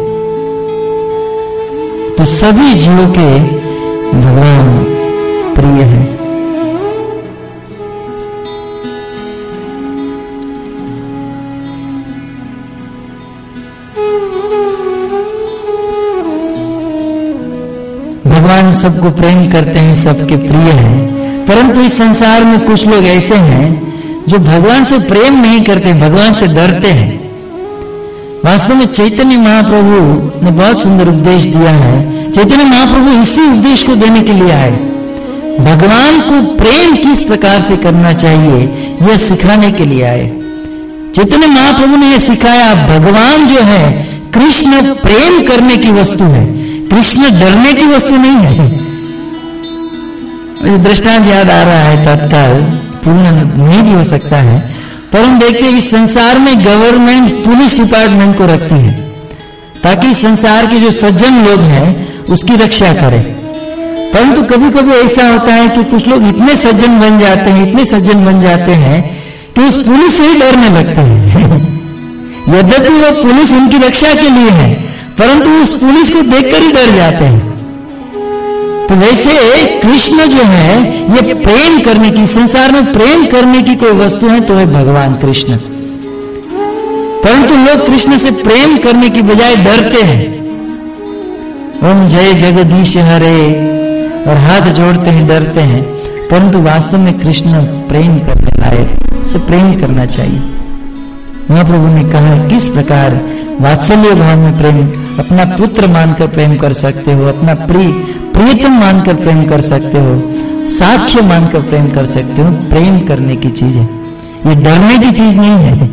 तो सभी जीवों के भगवान प्रिय हैं। भगवान सबको प्रेम करते हैं, सबके प्रिय हैं, परंतु इस संसार में कुछ लोग ऐसे हैं जो भगवान से प्रेम नहीं करते, भगवान से डरते हैं। वास्तव में चैतन्य महाप्रभु ने बहुत सुंदर उपदेश दिया है। चैतन्य महाप्रभु इसी उपदेश को देने के लिए आए। भगवान को प्रेम किस प्रकार से करना चाहिए यह सिखाने के लिए आए। चैतन्य महाप्रभु ने यह सिखाया, भगवान जो है कृष्ण प्रेम करने की वस्तु है, कृष्ण डरने की वस्तु नहीं है। दृष्टांत याद आ रहा है, तत्काल पूर्ण नहीं भी हो सकता है, पर हम देखते हैं इस संसार में गवर्नमेंट पुलिस डिपार्टमेंट को रखती है ताकि संसार के जो सज्जन लोग हैं उसकी रक्षा करे। परंतु कभी कभी ऐसा होता है कि कुछ लोग इतने सज्जन बन जाते हैं, इतने सज्जन बन जाते हैं कि उस पुलिस से ही डरने लगते हैं। यद्यपि वो पुलिस उनकी रक्षा के लिए है, परंतु उस पुलिस को देखकर ही डर जाते हैं। तो वैसे कृष्ण जो है ये प्रेम करने की, संसार में प्रेम करने की कोई वस्तु है तो है भगवान कृष्ण। परंतु लोग कृष्ण से प्रेम करने की बजाय डरते हैं। ओम जय जगदीश हरे और हाथ जोड़ते हैं, डरते हैं। परंतु वास्तव में कृष्ण प्रेम करने लायक, से प्रेम करना चाहिए। महाप्रभु ने कहा किस प्रकार वात्सल्य भाव में प्रेम, अपना पुत्र मानकर प्रेम कर सकते हो, अपना प्रियतम मानकर प्रेम कर सकते हो, साख्य मानकर प्रेम कर सकते हो। प्रेम करने की चीज है, ये डरने की चीज नहीं है।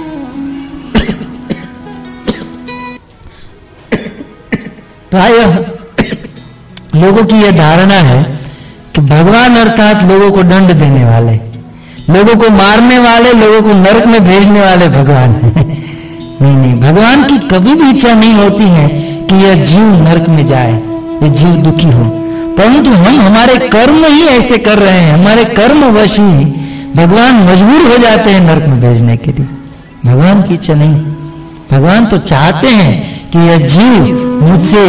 प्रायः लोगों की यह धारणा है कि भगवान अर्थात लोगों को दंड देने वाले, लोगों को मारने वाले, लोगों को नरक में भेजने वाले भगवान हैं। नहीं नहीं, भगवान की कभी भी इच्छा नहीं होती है कि यह जीव नरक में जाए, ये जीव दुखी हो। परंतु हम हमारे कर्म ही ऐसे कर रहे हैं, हमारे कर्मवश ही भगवान मजबूर हो जाते हैं नरक में भेजने के लिए। भगवान की इच्छा नहीं। भगवान तो चाहते हैं कि यह जीव मुझसे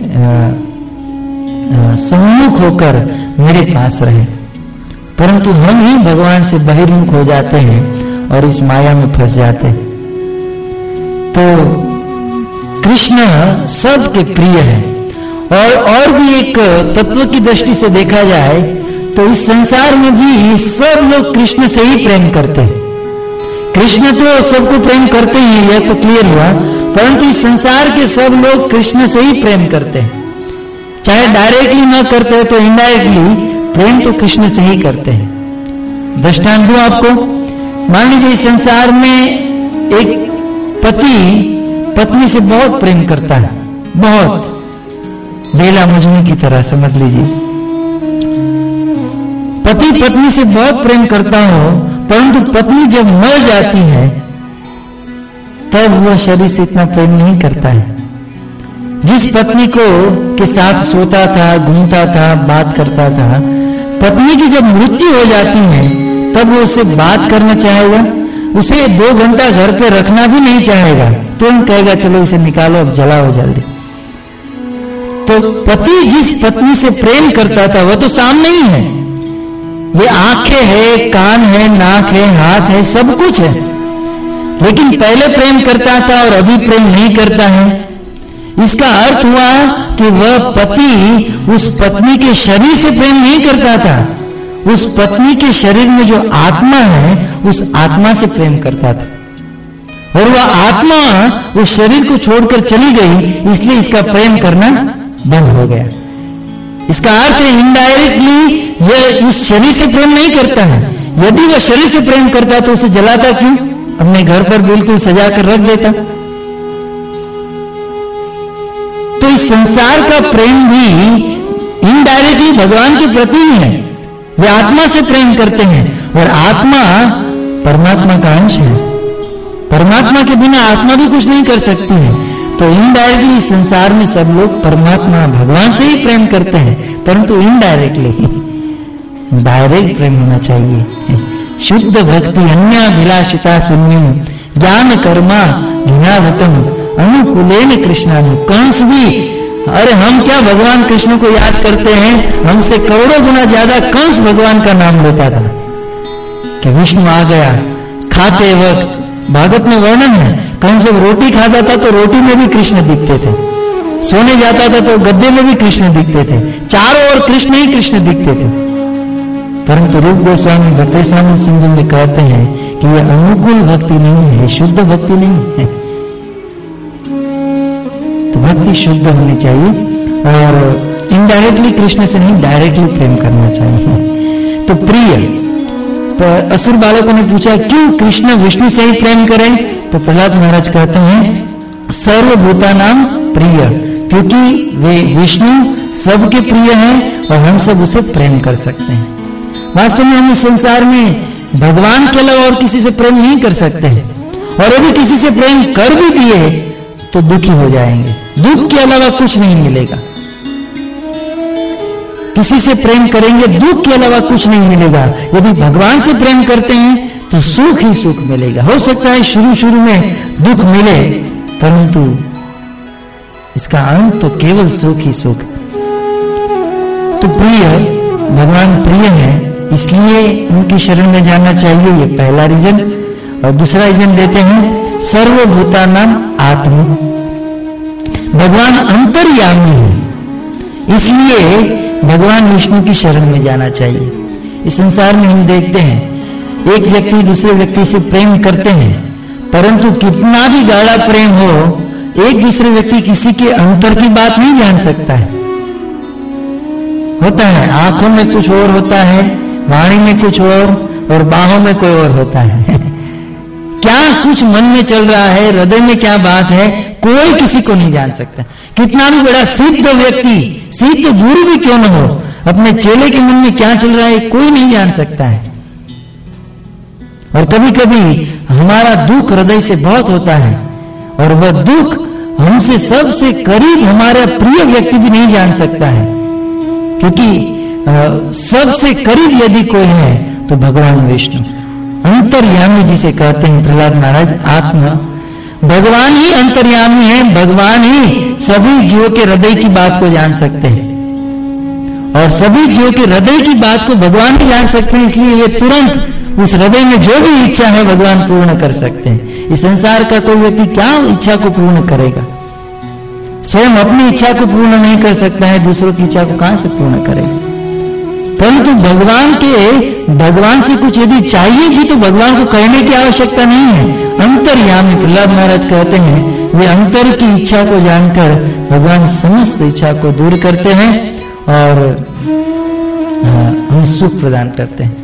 सम्मुख होकर मेरे पास रहे, परंतु हम ही भगवान से बहिर्मुख हो जाते हैं और इस माया में फंस जाते हैं। तो कृष्ण सबके प्रिय है। और भी एक तत्व की दृष्टि से देखा जाए तो इस संसार में भी सब लोग कृष्ण से ही प्रेम करते हैं। कृष्ण तो सबको प्रेम करते ही, यह तो क्लियर हुआ, परंतु इस संसार के सब लोग कृष्ण से ही प्रेम करते हैं। चाहे डायरेक्टली ना करते हो तो इनडायरेक्टली प्रेम तो कृष्ण से ही करते हैं। दृष्टांत दूं आपको, मान लीजिए इस संसार में एक पति पत्नी से बहुत प्रेम करता है, बहुत, लैला मजनू की तरह समझ लीजिए। पति पत्नी से बहुत प्रेम करता हो, परंतु पत्नी जब मर जाती है तब वह शरीर से इतना प्रेम नहीं करता है। जिस पत्नी को के साथ सोता था, घूमता था, बात करता था, पत्नी की जब मृत्यु हो जाती है तब वो उससे बात करना चाहेगा, उसे 2 घंटा घर पे रखना भी नहीं चाहेगा, तुरंत कहेगा चलो इसे निकालो, अब जलाओ जल्दी। तो पति जिस पत्नी से प्रेम करता था वह तो सामने ही है, ये आंखें है, कान है, नाक है, हाथ है, सब कुछ है, लेकिन पहले प्रेम करता था और अभी प्रेम नहीं करता है। इसका अर्थ हुआ कि वह पति उस पत्नी के शरीर से प्रेम नहीं करता था, उस पत्नी के शरीर में जो आत्मा है उस आत्मा से प्रेम करता था, और वह आत्मा उस शरीर को छोड़कर चली गई, इसलिए इसका प्रेम करना बंद हो गया। इसका अर्थ है इनडायरेक्टली यह इस शरीर से प्रेम नहीं करता है। यदि वह शरीर से प्रेम करता तो उसे जलाता क्यों, अपने घर पर बिल्कुल सजा कर रख देता। तो इस संसार का प्रेम भी इनडायरेक्टली भगवान के प्रति ही है, वे आत्मा से प्रेम करते हैं, और आत्मा परमात्मा का अंश है। परमात्मा के बिना आत्मा भी कुछ नहीं कर सकती है। तो इनडायरेक्टली संसार में सब लोग परमात्मा भगवान से ही प्रेम करते हैं, परंतु इनडायरेक्टली, डायरेक्ट प्रेम होना चाहिए। शुद्ध भक्ति अन्याभिलाषिता शून्यम ज्ञान कर्मा घृणावृतम अनुकूलेन कृष्णानु। कंस भी, अरे हम क्या भगवान कृष्ण को याद करते हैं, हमसे करोड़ों गुना ज्यादा कंस भगवान का नाम लेता था कि विष्णु आ गया। खाते वक्त भागवत में वर्णन है, कंस जब रोटी खाता था तो रोटी में भी कृष्ण दिखते थे, सोने जाता था तो गद्दे में भी कृष्ण दिखते थे, चारों ओर कृष्ण ही कृष्ण दिखते थे। परंतु रूप गोस्वामी भक्तिसार सिंधु में कहते हैं कि यह अनुकूल भक्ति नहीं है, शुद्ध भक्ति नहीं है। तो भक्ति शुद्ध होनी चाहिए और इनडायरेक्टली कृष्ण से नहीं, डायरेक्टली प्रेम करना चाहिए। तो प्रिय, तो असुर बालकों ने पूछा क्यों कृष्ण विष्णु से ही प्रेम करें? तो प्रहलाद महाराज कहते हैं सर्वभूतानाम प्रिय, क्योंकि वे विष्णु सबके प्रिय हैं और हम सब उसे प्रेम कर सकते हैं। वास्तव में हम इस संसार में भगवान के अलावा और किसी से प्रेम नहीं कर सकते हैं, और यदि किसी से प्रेम कर भी दिए तो दुखी हो जाएंगे। दुख के अलावा कुछ नहीं मिलेगा। किसी से प्रेम करेंगे, दुख के अलावा कुछ नहीं मिलेगा। यदि भगवान से प्रेम करते हैं तो सुख ही सुख मिलेगा। हो सकता है शुरू शुरू में दुख मिले, परंतु इसका अंत तो केवल सुख ही सुख। तो प्रिय, भगवान प्रिय है, इसलिए उनकी शरण में जाना चाहिए, ये पहला रीजन। और दूसरा रीजन देते हैं सर्वभूतानाम आत्मा, भगवान अंतर्यामी है, इसलिए भगवान विष्णु की शरण में जाना चाहिए। इस संसार में हम देखते हैं एक व्यक्ति दूसरे व्यक्ति से प्रेम करते हैं, परंतु कितना भी गाढ़ा प्रेम हो, एक दूसरे व्यक्ति किसी के अंतर की बात नहीं जान सकता है। होता है आंखों में कुछ और होता है, वाणी में कुछ और बाहों में कोई और होता है। क्या कुछ मन में चल रहा है, हृदय में क्या बात है, कोई किसी को नहीं जान सकता। कितना भी बड़ा सिद्ध व्यक्ति, सिद्ध गुरु भी क्यों न हो, अपने चेले के मन में क्या चल रहा है कोई नहीं जान सकता है। और कभी कभी हमारा दुख हृदय से बहुत होता है, और वह दुख हमसे सबसे करीब हमारा प्रिय व्यक्ति भी नहीं जान सकता है, क्योंकि सबसे करीब यदि कोई है तो भगवान विष्णु अंतर्यामी, जिसे कहते हैं प्रहलाद महाराज आत्मा। भगवान ही अंतर्यामी है, भगवान ही सभी जीवों के हृदय की बात को जान सकते हैं, और सभी जीवों के हृदय की बात को भगवान ही जान सकते हैं। इसलिए वे तुरंत उस हृदय में जो भी इच्छा है भगवान पूर्ण कर सकते हैं। इस संसार का कोई व्यक्ति क्या इच्छा को पूर्ण करेगा? स्वयं अपनी इच्छा को पूर्ण नहीं कर सकता है, दूसरों की इच्छा को कहां से पूर्ण करेगा? परंतु भगवान से कुछ यदि चाहिए भी तो भगवान को कहने की आवश्यकता नहीं है। अंतर्यामी प्रहलाद महाराज कहते हैं वे अंतर की इच्छा को जानकर भगवान समस्त इच्छा को दूर करते हैं और हमें सुख प्रदान करते हैं।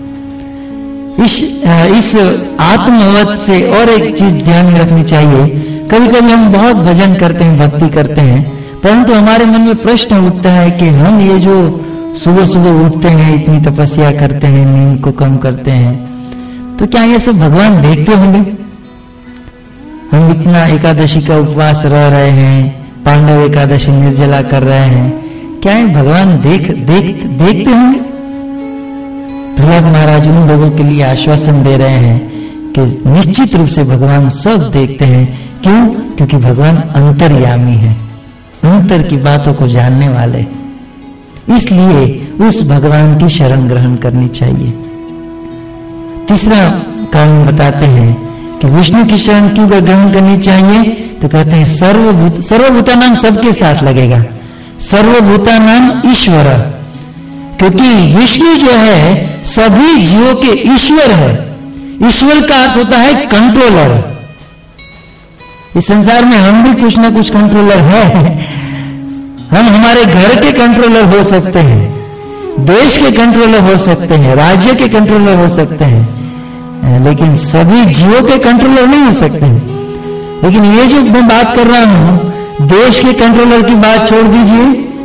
इस आत्मवत से और एक चीज ध्यान में रखनी चाहिए। कभी कभी हम बहुत भजन करते हैं, भक्ति करते हैं, परंतु हमारे मन में प्रश्न उठता है कि हम ये जो सुबह सुबह उठते हैं, इतनी तपस्या करते हैं, नींद को कम करते हैं, तो क्या ये सब भगवान देखते होंगे? हम इतना एकादशी का उपवास रह रहे हैं, पांडव एकादशी निर्जला कर रहे हैं, क्या है भगवान देखते होंगे? प्रहलाद महाराज उन लोगों के लिए आश्वासन दे रहे हैं कि निश्चित रूप से भगवान सब देखते हैं। क्यों? क्योंकि भगवान अंतर्यामी है, अंतर की बातों को जानने वाले, इसलिए उस भगवान की शरण ग्रहण करनी चाहिए। तीसरा कारण बताते हैं कि विष्णु की शरण क्यों ग्रहण करनी चाहिए, तो कहते हैं सर्वभूता नाम सबके साथ लगेगा, सर्वभूता नाम ईश्वर, क्योंकि विष्णु जो है सभी जीवों के ईश्वर है। ईश्वर का अर्थ होता है कंट्रोलर। इस संसार में हम भी कुछ ना कुछ कंट्रोलर है। हम हमारे घर के कंट्रोलर हो सकते हैं, देश के कंट्रोलर हो सकते हैं, राज्य के कंट्रोलर हो सकते हैं, लेकिन सभी जीवों के कंट्रोलर नहीं हो सकते हैं। लेकिन ये जो मैं बात कर रहा हूं, देश के कंट्रोलर की बात छोड़ दीजिए,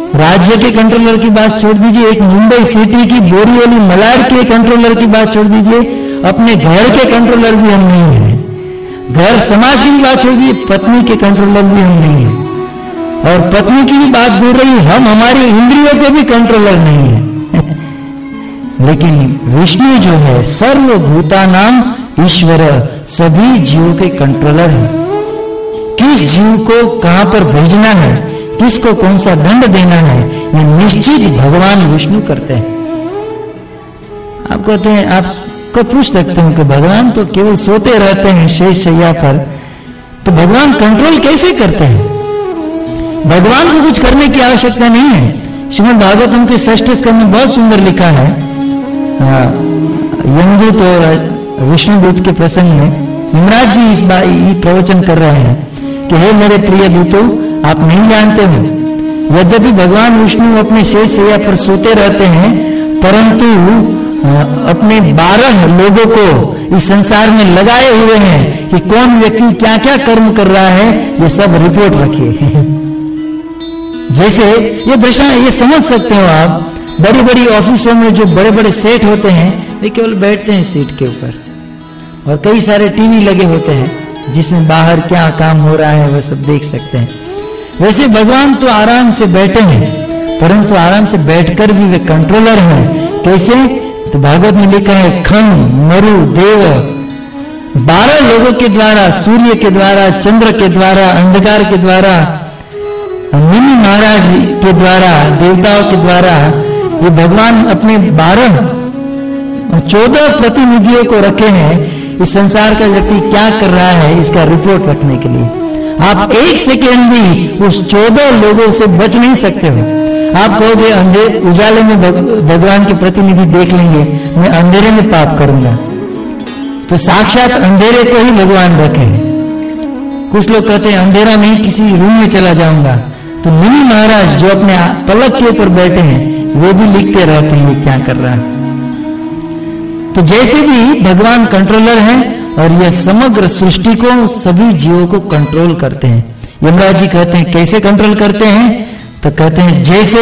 राज्य के कंट्रोलर की बात छोड़ दीजिए, एक मुंबई सिटी की बोरीवली मलाड के कंट्रोलर की बात छोड़ दीजिए, अपने घर के कंट्रोलर भी हम नहीं है। घर समाज की बात छोड़ दीजिए, पत्नी के कंट्रोलर भी हम नहीं है। और पत्नी की भी बात दूर रही, हम हमारी इंद्रियों के भी कंट्रोलर नहीं है। लेकिन विष्णु जो है सर्वभूतानाम ईश्वर, सभी जीवों के कंट्रोलर है। किस जीव को कहां पर भेजना है, किसको कौन सा दंड देना है, ये निश्चित भगवान विष्णु करते हैं। आप कहते हैं, आपको पूछ सकते हो कि भगवान तो केवल सोते रहते हैं शेष शैया पर, तो भगवान कंट्रोल कैसे करते हैं? भगवान को कुछ करने की आवश्यकता नहीं है। श्रीमद् भागवतम के 6ठ स्कंद में बहुत सुंदर लिखा है, यमदूत और विष्णुदूत के प्रसंग में यमराज जी इस बात प्रवचन कर रहे हैं कि हे मेरे प्रिय दूतों, आप नहीं जानते हो, यद्यपि भगवान विष्णु अपने शेष शैया पर सोते रहते हैं, परंतु अपने 12 लोगों को इस संसार में लगाए हुए हैं कि कौन व्यक्ति क्या क्या कर्म कर रहा है, ये सब रिपोर्ट रखिए। जैसे ये दृश्य ये समझ सकते हो आप, बड़ी बड़ी ऑफिसों में जो बड़े बड़े सेठ होते हैं, वे केवल बैठते हैं सीट के ऊपर, और कई सारे टीवी लगे होते हैं जिसमें बाहर क्या काम हो रहा है वह सब देख सकते हैं। वैसे भगवान तो आराम से बैठे हैं, परंतु आराम से बैठकर भी वे कंट्रोलर हैं। कैसे? तो भागवत में लिखा है, खम मरु देव, 12 लोगों के द्वारा, सूर्य के द्वारा, चंद्र के द्वारा, अंधकार के द्वारा, मुनि महाराज के द्वारा, देवताओं के द्वारा, ये भगवान अपने 12 और 14 प्रतिनिधियों को रखे हैं इस संसार का व्यक्ति क्या कर रहा है इसका रिपोर्ट रखने के लिए। आप एक सेकेंड भी उस 14 लोगों से बच नहीं सकते हो। आप कहोगे अंधेरे उजाले में भगवान के प्रतिनिधि देख लेंगे, मैं अंधेरे में पाप करूंगा, तो साक्षात अंधेरे को ही भगवान रखे हैं। कुछ लोग कहते हैं अंधेरा नहीं, किसी रूम में चला जाऊंगा, तो मुनि महाराज जो अपने पलक के ऊपर बैठे हैं वो भी लिखते रहते हैं ये क्या कर रहा है। तो जैसे भी भगवान कंट्रोलर हैं और यह समग्र सृष्टि को, सभी जीवों को कंट्रोल करते हैं। यमराज जी कहते हैं कैसे कंट्रोल करते हैं? तो कहते हैं जैसे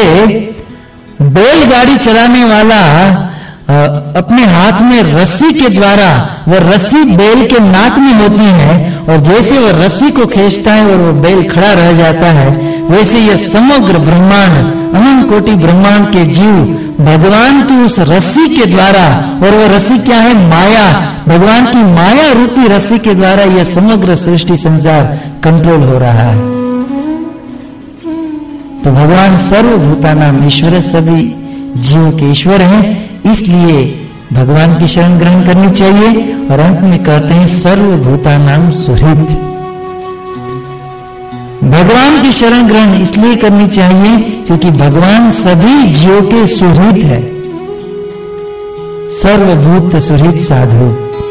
बैलगाड़ी चलाने वाला अपने हाथ में रस्सी के द्वारा, वह रस्सी बैल के नाक में होती है, और जैसे वह रस्सी को खींचता है और वह बैल खड़ा रह जाता है, वैसे यह समग्र ब्रह्मांड, अनंत कोटि ब्रह्मांड के जीव भगवान की उस रस्सी के द्वारा, और वह रस्सी क्या है? माया, भगवान की माया रूपी रस्सी के द्वारा यह समग्र सृष्टि संसार कंट्रोल हो रहा है। तो भगवान सर्वभूतानाम ईश्वर, सभी जीवों के ईश्वर हैं, इसलिए भगवान की शरण ग्रहण करनी चाहिए। और अंत में कहते हैं सर्वभूतानाम सुहृद, भगवान की शरण ग्रहण इसलिए करनी चाहिए क्योंकि भगवान सभी जीवों के सुहृद है। सर्वभूत सुहृद साधु,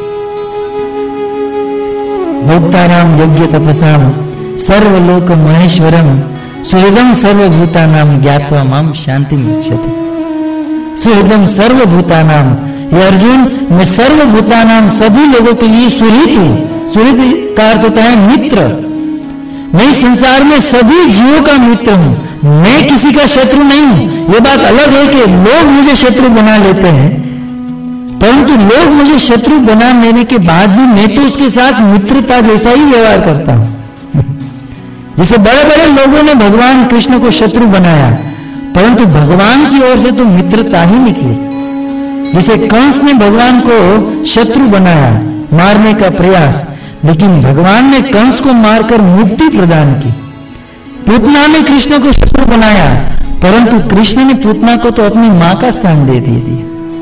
भोक्ताराम यज्ञ तपसाम सर्वलोक महेश्वरम सुहृदम सर्वभूतानाम ज्ञात्वा माम शांति मृच्छति। सुहृदम सर्वभूतानाम, ये अर्जुन मैं सर्वभूतानाम सभी लोगों के लिए सुहृद हूं। सुहृद का अर्थ होता है मित्र। मैं इस संसार में सभी जीवों का मित्र हूं, मैं किसी का शत्रु नहीं हूं। यह बात अलग है कि लोग मुझे शत्रु बना लेते हैं, परंतु लोग मुझे शत्रु बना लेने के बाद भी मैं तो उसके साथ मित्रता जैसा ही व्यवहार करता हूं। जैसे बड़े बड़े लोगों ने भगवान कृष्ण को शत्रु बनाया, परंतु भगवान की ओर से तो मित्रता ही निकली। जैसे कंस ने भगवान को शत्रु बनाया, मारने का प्रयास, लेकिन भगवान ने कंस को मारकर मुक्ति प्रदान की। पूतना ने कृष्ण को शत्रु बनाया, परंतु कृष्ण ने पूतना को तो अपनी मां का स्थान दे दिया।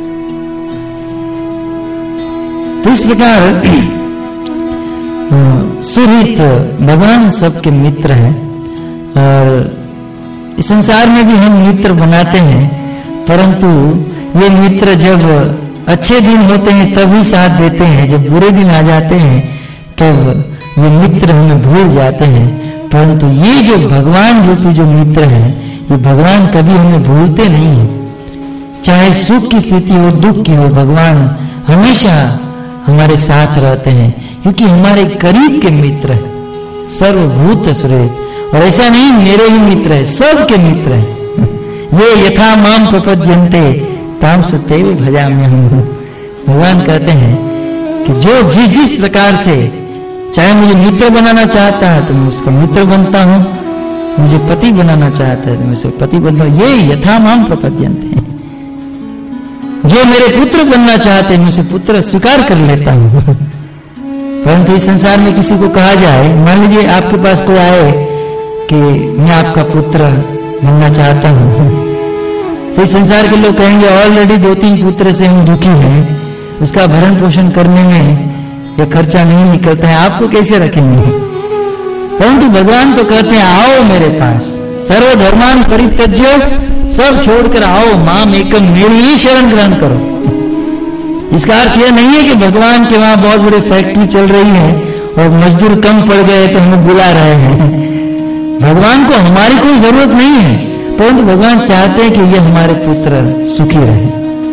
तो इस प्रकार सुहृद भगवान सबके मित्र हैं, और इस संसार में भी हम मित्र बनाते हैं, परंतु ये मित्र जब अच्छे दिन होते हैं तभी साथ देते हैं, जब बुरे दिन आ जाते हैं तब ये मित्र हमें भूल जाते हैं। परंतु ये जो भगवान रूपी जो मित्र है, ये भगवान कभी हमें भूलते नहीं है। चाहे सुख की स्थिति हो, दुख की हो, भगवान हमेशा हमारे साथ रहते हैं, क्योंकि हमारे करीब के मित्र है। सर्वभूत सुहृद, और ऐसा नहीं मेरे ही मित्र है, सबके मित्र है। ये यथा माम प्रपद्यन्ते ताम सत्येव भजाम्यहम्। भगवान कहते हैं कि जो जिस जिस प्रकार से चाहे मुझे मित्र बनाना चाहता है तो मैं उसका मित्र बनता हूं, मुझे पति बनाना चाहता है तो मैं उसका पति बनता हूं। ये यथा माम प्रपद्यन्ते, जो मेरे पुत्र बनना चाहते हैं मैं उसे पुत्र स्वीकार कर लेता हूं। परंतु इस संसार में किसी को कहा जाए, मान लीजिए आपके पास कोई आए कि मैं आपका पुत्र बनना चाहता हूं, तो इस संसार के लोग कहेंगे ऑलरेडी 2-3 पुत्र से हम दुखी हैं, उसका भरण पोषण करने में ये खर्चा नहीं निकलता है, आपको कैसे रखेंगे। परंतु भगवान तो कहते हैं आओ मेरे पास, सर्वधर्मान परित्यज्य, सब छोड़कर आओ, माम एकम, मेरी ही शरण ग्रहण करो। इसका अर्थ यह नहीं है कि भगवान के वहां बहुत बड़ी फैक्ट्री चल रही है और मजदूर कम पड़ गए तो हमें बुला रहे हैं। भगवान को हमारी कोई जरूरत नहीं है, परंतु भगवान चाहते हैं कि ये हमारे पुत्र सुखी रहे।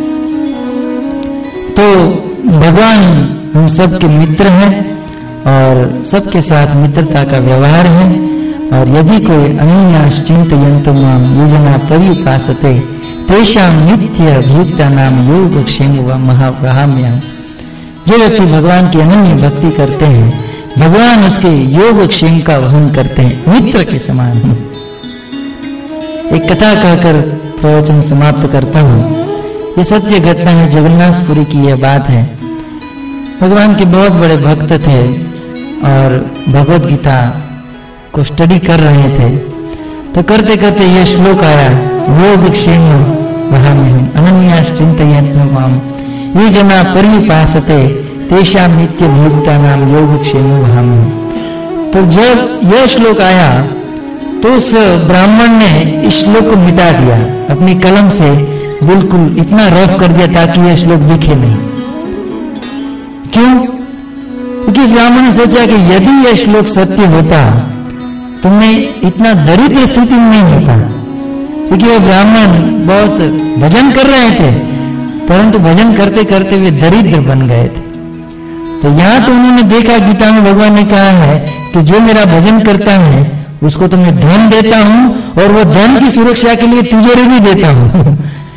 तो भगवान हम सबके मित्र हैं और सबके साथ मित्रता का व्यवहार है। और यदि कोई अनन्याश्चिन्तयन्तो माम ये जना पर्युपासते तेषां नित्य अभियुक्ता नाम योगक्षेम व महावहाम्यहम्। जो व्यक्ति भगवान की अनन्य भक्ति करते हैं, भगवान उसके योगक्षेम का वहन करते हैं, मित्र के समान है। एक कथा कहकर प्रवचन समाप्त करता हूं। ये सत्य घटना है, जगन्नाथपुरी की यह बात है। भगवान के बहुत बड़े भक्त थे और भगवद गीता को स्टडी कर रहे थे, तो करते करते यह श्लोक आया, योगक्षेम वहाम्यहम् अनन्याश्चिन्तयन्तो माम ये जना पर्युपासते तेषां नित्यभियुक्ता नाम योगक्षेम वहाम्यहम्। तो जब यह श्लोक आया तो उस ब्राह्मण ने इस श्लोक को मिटा दिया अपनी कलम से, बिल्कुल इतना रफ कर दिया ताकि यह श्लोक दिखे नहीं। क्यों? क्योंकि इस ब्राह्मण ने सोचा कि यदि यह श्लोक सत्य होता तो मैं इतना दरिद्र स्थिति में नहीं होता। क्योंकि वो ब्राह्मण बहुत भजन कर रहे थे, परंतु भजन करते करते वे दरिद्र बन गए थे। तो यहां तो उन्होंने देखा, गीता में भगवान ने कहा है कि जो मेरा भजन करता है उसको तो मैं धन देता हूं और वो धन की सुरक्षा के लिए तिजोरी भी देता हूं।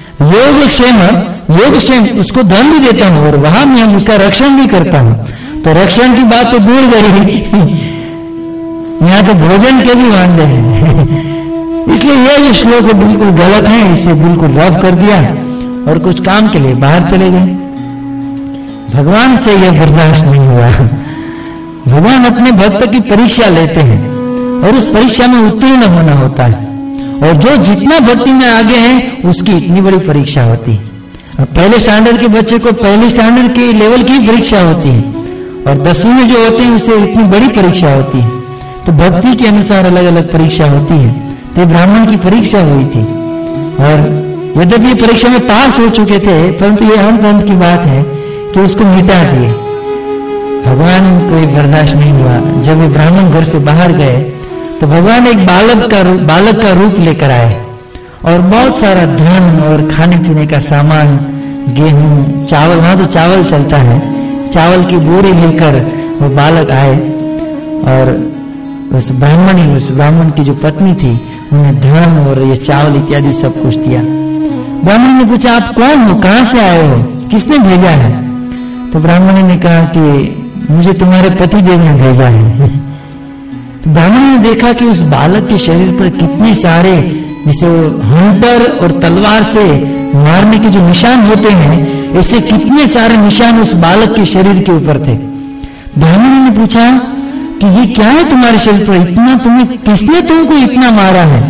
योगक्षेम उसको धन भी देता हूं और वहां मैं उसका रक्षण भी करता हूं। तो रक्षण की बात तो दूर गई, यहाँ तो भोजन के भी वादे हैं। इसलिए यह जो श्लोक है बिल्कुल गलत है, इसे बिल्कुल रफ कर दिया और कुछ काम के लिए बाहर चले गए। भगवान से यह बर्दाश्त नहीं हुआ। भगवान अपने भक्त की परीक्षा लेते हैं और उस परीक्षा में उत्तीर्ण होना होता है, और जो जितना भक्ति में आगे है उसकी इतनी बड़ी परीक्षा होती है। अब पहले स्टैंडर्ड के बच्चे को पहले स्टैंडर्ड के लेवल की परीक्षा होती है, और 10वीं में जो होते हैं उससे इतनी बड़ी परीक्षा होती है। तो भक्ति के अनुसार अलग अलग परीक्षा होती है। तो ब्राह्मण की परीक्षा हुई थी और यद्यपि परीक्षा में पास हो चुके थे, परंतु ये अंत की बात है कि उसको मिटा दिए। भगवान को बर्दाश्त नहीं हुआ। जब वे ब्राह्मण घर से बाहर गए तो भगवान एक बालक का रूप लेकर आए और बहुत सारा धन और खाने पीने का सामान, गेहूं, चावल, वहां तो चावल चलता है, चावल की बोरी लेकर वो बालक आए और उस ब्राह्मण की जो पत्नी थी उन्हें धन और ये चावल इत्यादि सब कुछ दिया। ब्राह्मण ने पूछा, आप कौन हो, कहां से आए हो, किसने भेजा है? तो ब्राह्मण ने कहा कि मुझे तुम्हारे पति देव ने भेजा है। तो ब्राह्मण ने देखा कि उस बालक के शरीर पर कितने सारे, जैसे हंटर और तलवार से मारने के जो निशान होते हैं, ऐसे कितने सारे निशान उस बालक के शरीर के ऊपर थे। ब्राह्मण ने पूछा कि ये क्या है तुम्हारे शरीर पर, इतना किसने तुमको इतना मारा है?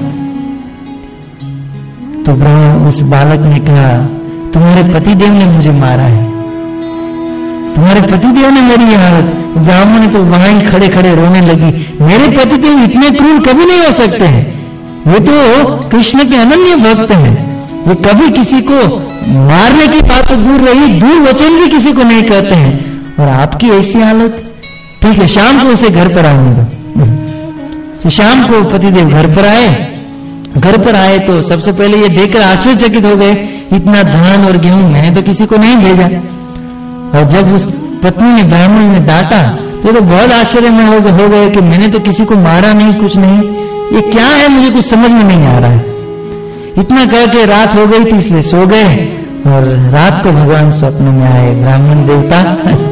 तो उस बालक ने कहा, तुम्हारे पतिदेव ने मुझे मारा है, तुम्हारे पतिदेव ने मेरी हालत। ब्राह्मण ने तो वहां ही खड़े खड़े रोने लगी, मेरे पतिदेव इतने क्रूर कभी नहीं हो सकते हैं, ये तो कृष्ण के अनन्य भक्त हैं, वे कभी किसी को मारने की बात तो दूर रही, दूर वचन भी किसी को नहीं कहते हैं, और आपकी ऐसी हालत। ठीक है, शाम को उसे घर पर आने दो। तो शाम को पतिदेव घर पर आए तो सबसे पहले ये देखकर आश्चर्यचकित हो गए, इतना धान और गेहूं मैंने तो किसी को नहीं भेजा। और जब उस पत्नी ने, ब्राह्मण ने डांटा तो बहुत आश्चर्य में हो गए कि मैंने तो किसी को मारा नहीं, कुछ नहीं, ये क्या है, मुझे कुछ समझ में नहीं आ रहा है। इतना कह के रात हो गई थी इसलिए सो गए और रात को भगवान स्वप्न में आए। ब्राह्मण देवता,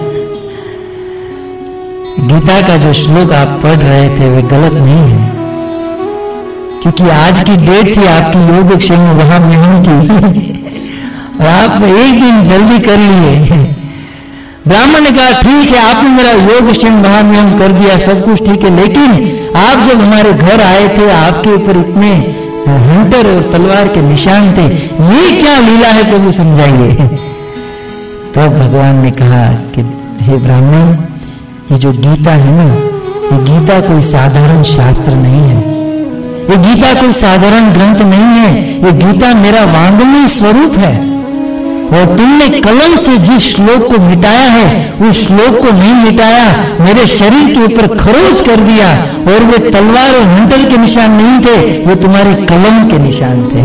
गीता का जो श्लोक आप पढ़ रहे थे वे गलत नहीं है, क्योंकि आज की डेट थी आपकी योगक्षेम महाम्यम की और आप एक दिन जल्दी कर लिए। ब्राह्मण ने कहा ठीक है, आपने मेरा योगक्षेम महाम्यम कर दिया, सब कुछ ठीक है, लेकिन आप जब हमारे घर आए थे आपके ऊपर इतने हंटर और तलवार के निशान थे, ये क्या लीला है प्रभु समझाइए। तब भगवान ने कहा कि हे ब्राह्मण, ये जो गीता है ना, ये गीता कोई साधारण शास्त्र नहीं है, ये गीता कोई साधारण ग्रंथ नहीं है, ये गीता मेरा वांगमय स्वरूप है। और तुमने कलम से जिस श्लोक को मिटाया है उस श्लोक को नहीं मिटाया, मेरे शरीर के ऊपर खरोच कर दिया, और वे तलवार और हंटर के निशान नहीं थे, वो तुम्हारे कलम के निशान थे।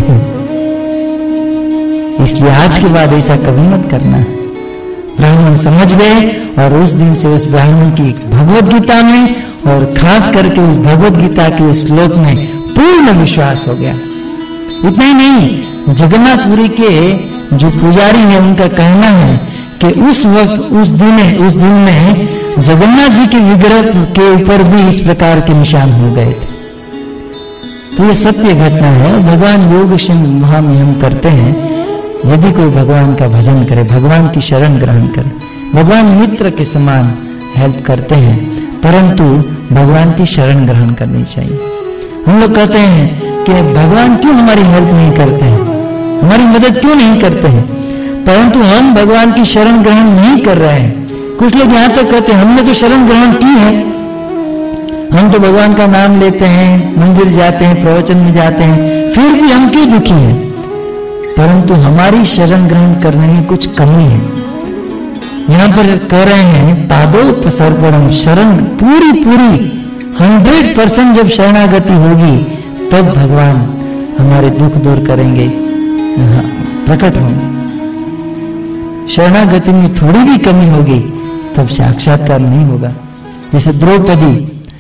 इसलिए आज के बाद ऐसा कभी मत करना। ब्राह्मण समझ गए और उस दिन से उस ब्राह्मण की भगवत गीता में और खास करके उस भगवत गीता के उस श्लोक में पूर्ण विश्वास हो गया। इतना ही नहीं, जगन्नाथपुरी के जो पुजारी है उनका कहना है कि उस वक्त उस दिन में जगन्नाथ जी के विग्रह के ऊपर भी इस प्रकार के निशान हो गए थे। तो ये सत्य घटना है। भगवान योगक्षेम महाम्यम करते हैं। यदि कोई भगवान का भजन करे, भगवान की शरण ग्रहण करे, भगवान मित्र के समान हेल्प करते हैं, परंतु भगवान की शरण ग्रहण करनी चाहिए। हम लोग कहते हैं कि भगवान क्यों हमारी हेल्प नहीं करते हैं, हमारी मदद क्यों नहीं करते हैं, परंतु हम भगवान की शरण ग्रहण नहीं कर रहे हैं। कुछ लोग यहां तक कहते हैं हमने तो शरण ग्रहण की है, हम तो भगवान का नाम लेते हैं, मंदिर जाते हैं, प्रवचन में जाते हैं, फिर भी हम क्यों दुखी हैं। परंतु हमारी शरण ग्रहण करने में कुछ कमी है। यहां पर कह रहे हैं पादोपसर्पणम, शरण पूरी 100% जब शरणागति होगी तब भगवान हमारे दुख दूर करेंगे, प्रकट होंगे। शरणागति में थोड़ी भी कमी होगी तब साक्षात्कार नहीं होगा। जैसे द्रौपदी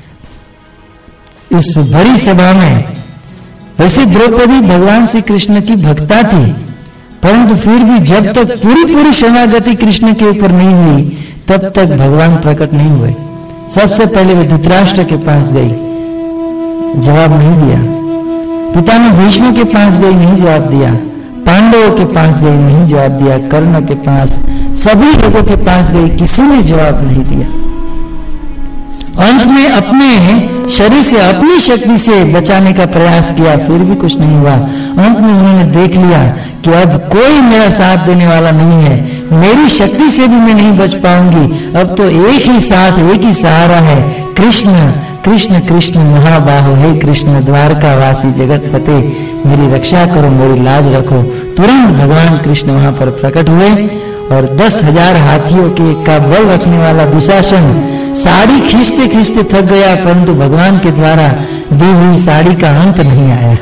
उस भरी सभा में, वैसे द्रौपदी भगवान श्री कृष्ण की भक्ता थी, परंतु फिर भी जब तक पूरी शरणागति कृष्ण के ऊपर नहीं हुई तब तक भगवान प्रकट नहीं हुए। सबसे पहले वे धृतराष्ट्र के पास गई, जवाब नहीं दिया। पितामह भीष्म के पास गई, नहीं जवाब दिया। पांडवों के पास गई, नहीं जवाब दिया। कर्ण के पास, सभी लोगों के पास गई, किसी ने जवाब नहीं दिया। अंत में अपने शरीर से, अपनी शक्ति से बचाने का प्रयास किया, फिर भी कुछ नहीं हुआ। अंत में उन्होंने देख लिया कि अब कोई मेरा साथ देने वाला नहीं है, मेरी शक्ति से भी मैं नहीं बच पाऊंगी, अब तो एक ही साथ, एक ही सहारा है, कृष्ण कृष्ण कृष्ण महाबाहो, हे कृष्ण द्वारका वासी जगत फते, मेरी रक्षा करो, मेरी लाज रखो। तुरंत भगवान कृष्ण वहां पर प्रकट हुए और 10,000 हाथियों के का बल रखने वाला दुशासन साड़ी खींचते खींचते थक गया, परंतु भगवान के द्वारा दी हुई साड़ी का अंत नहीं आया।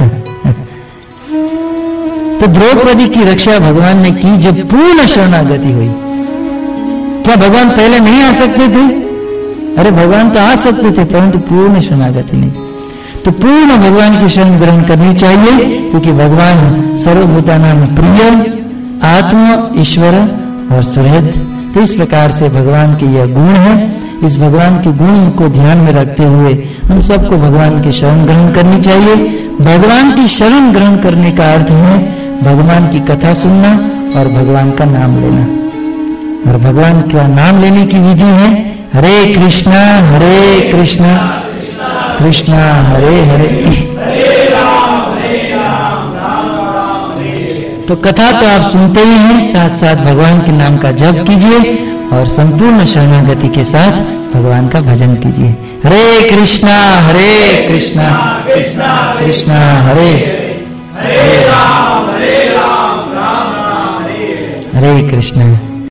तो द्रौपदी की रक्षा भगवान ने की जब पूर्ण शरणागति हुई। क्या भगवान पहले नहीं आ सकते थे? अरे भगवान तो आ सकते थे, परंतु पूर्ण शरणागति नहीं। तो पूर्ण भगवान की शरण ग्रहण करनी चाहिए, क्योंकि भगवान सर्वभूतानां प्रिय, आत्म, ईश्वर और सुहृद। तो इस प्रकार से भगवान के यह गुण है। इस भगवान के गुण को ध्यान में रखते हुए हम सबको भगवान की शरण ग्रहण करनी चाहिए। भगवान की शरण ग्रहण करने का अर्थ है भगवान की कथा सुनना और भगवान का नाम लेना। और भगवान का नाम लेने की विधि है हरे कृष्णा कृष्णा हरे हरे। तो कथा तो आप सुनते ही हैं, साथ साथ भगवान के नाम का जप कीजिए और संपूर्ण शरणागति के साथ भगवान का भजन कीजिए। हरे कृष्णा कृष्णा कृष्णा हरे हरे, हरे कृष्णा।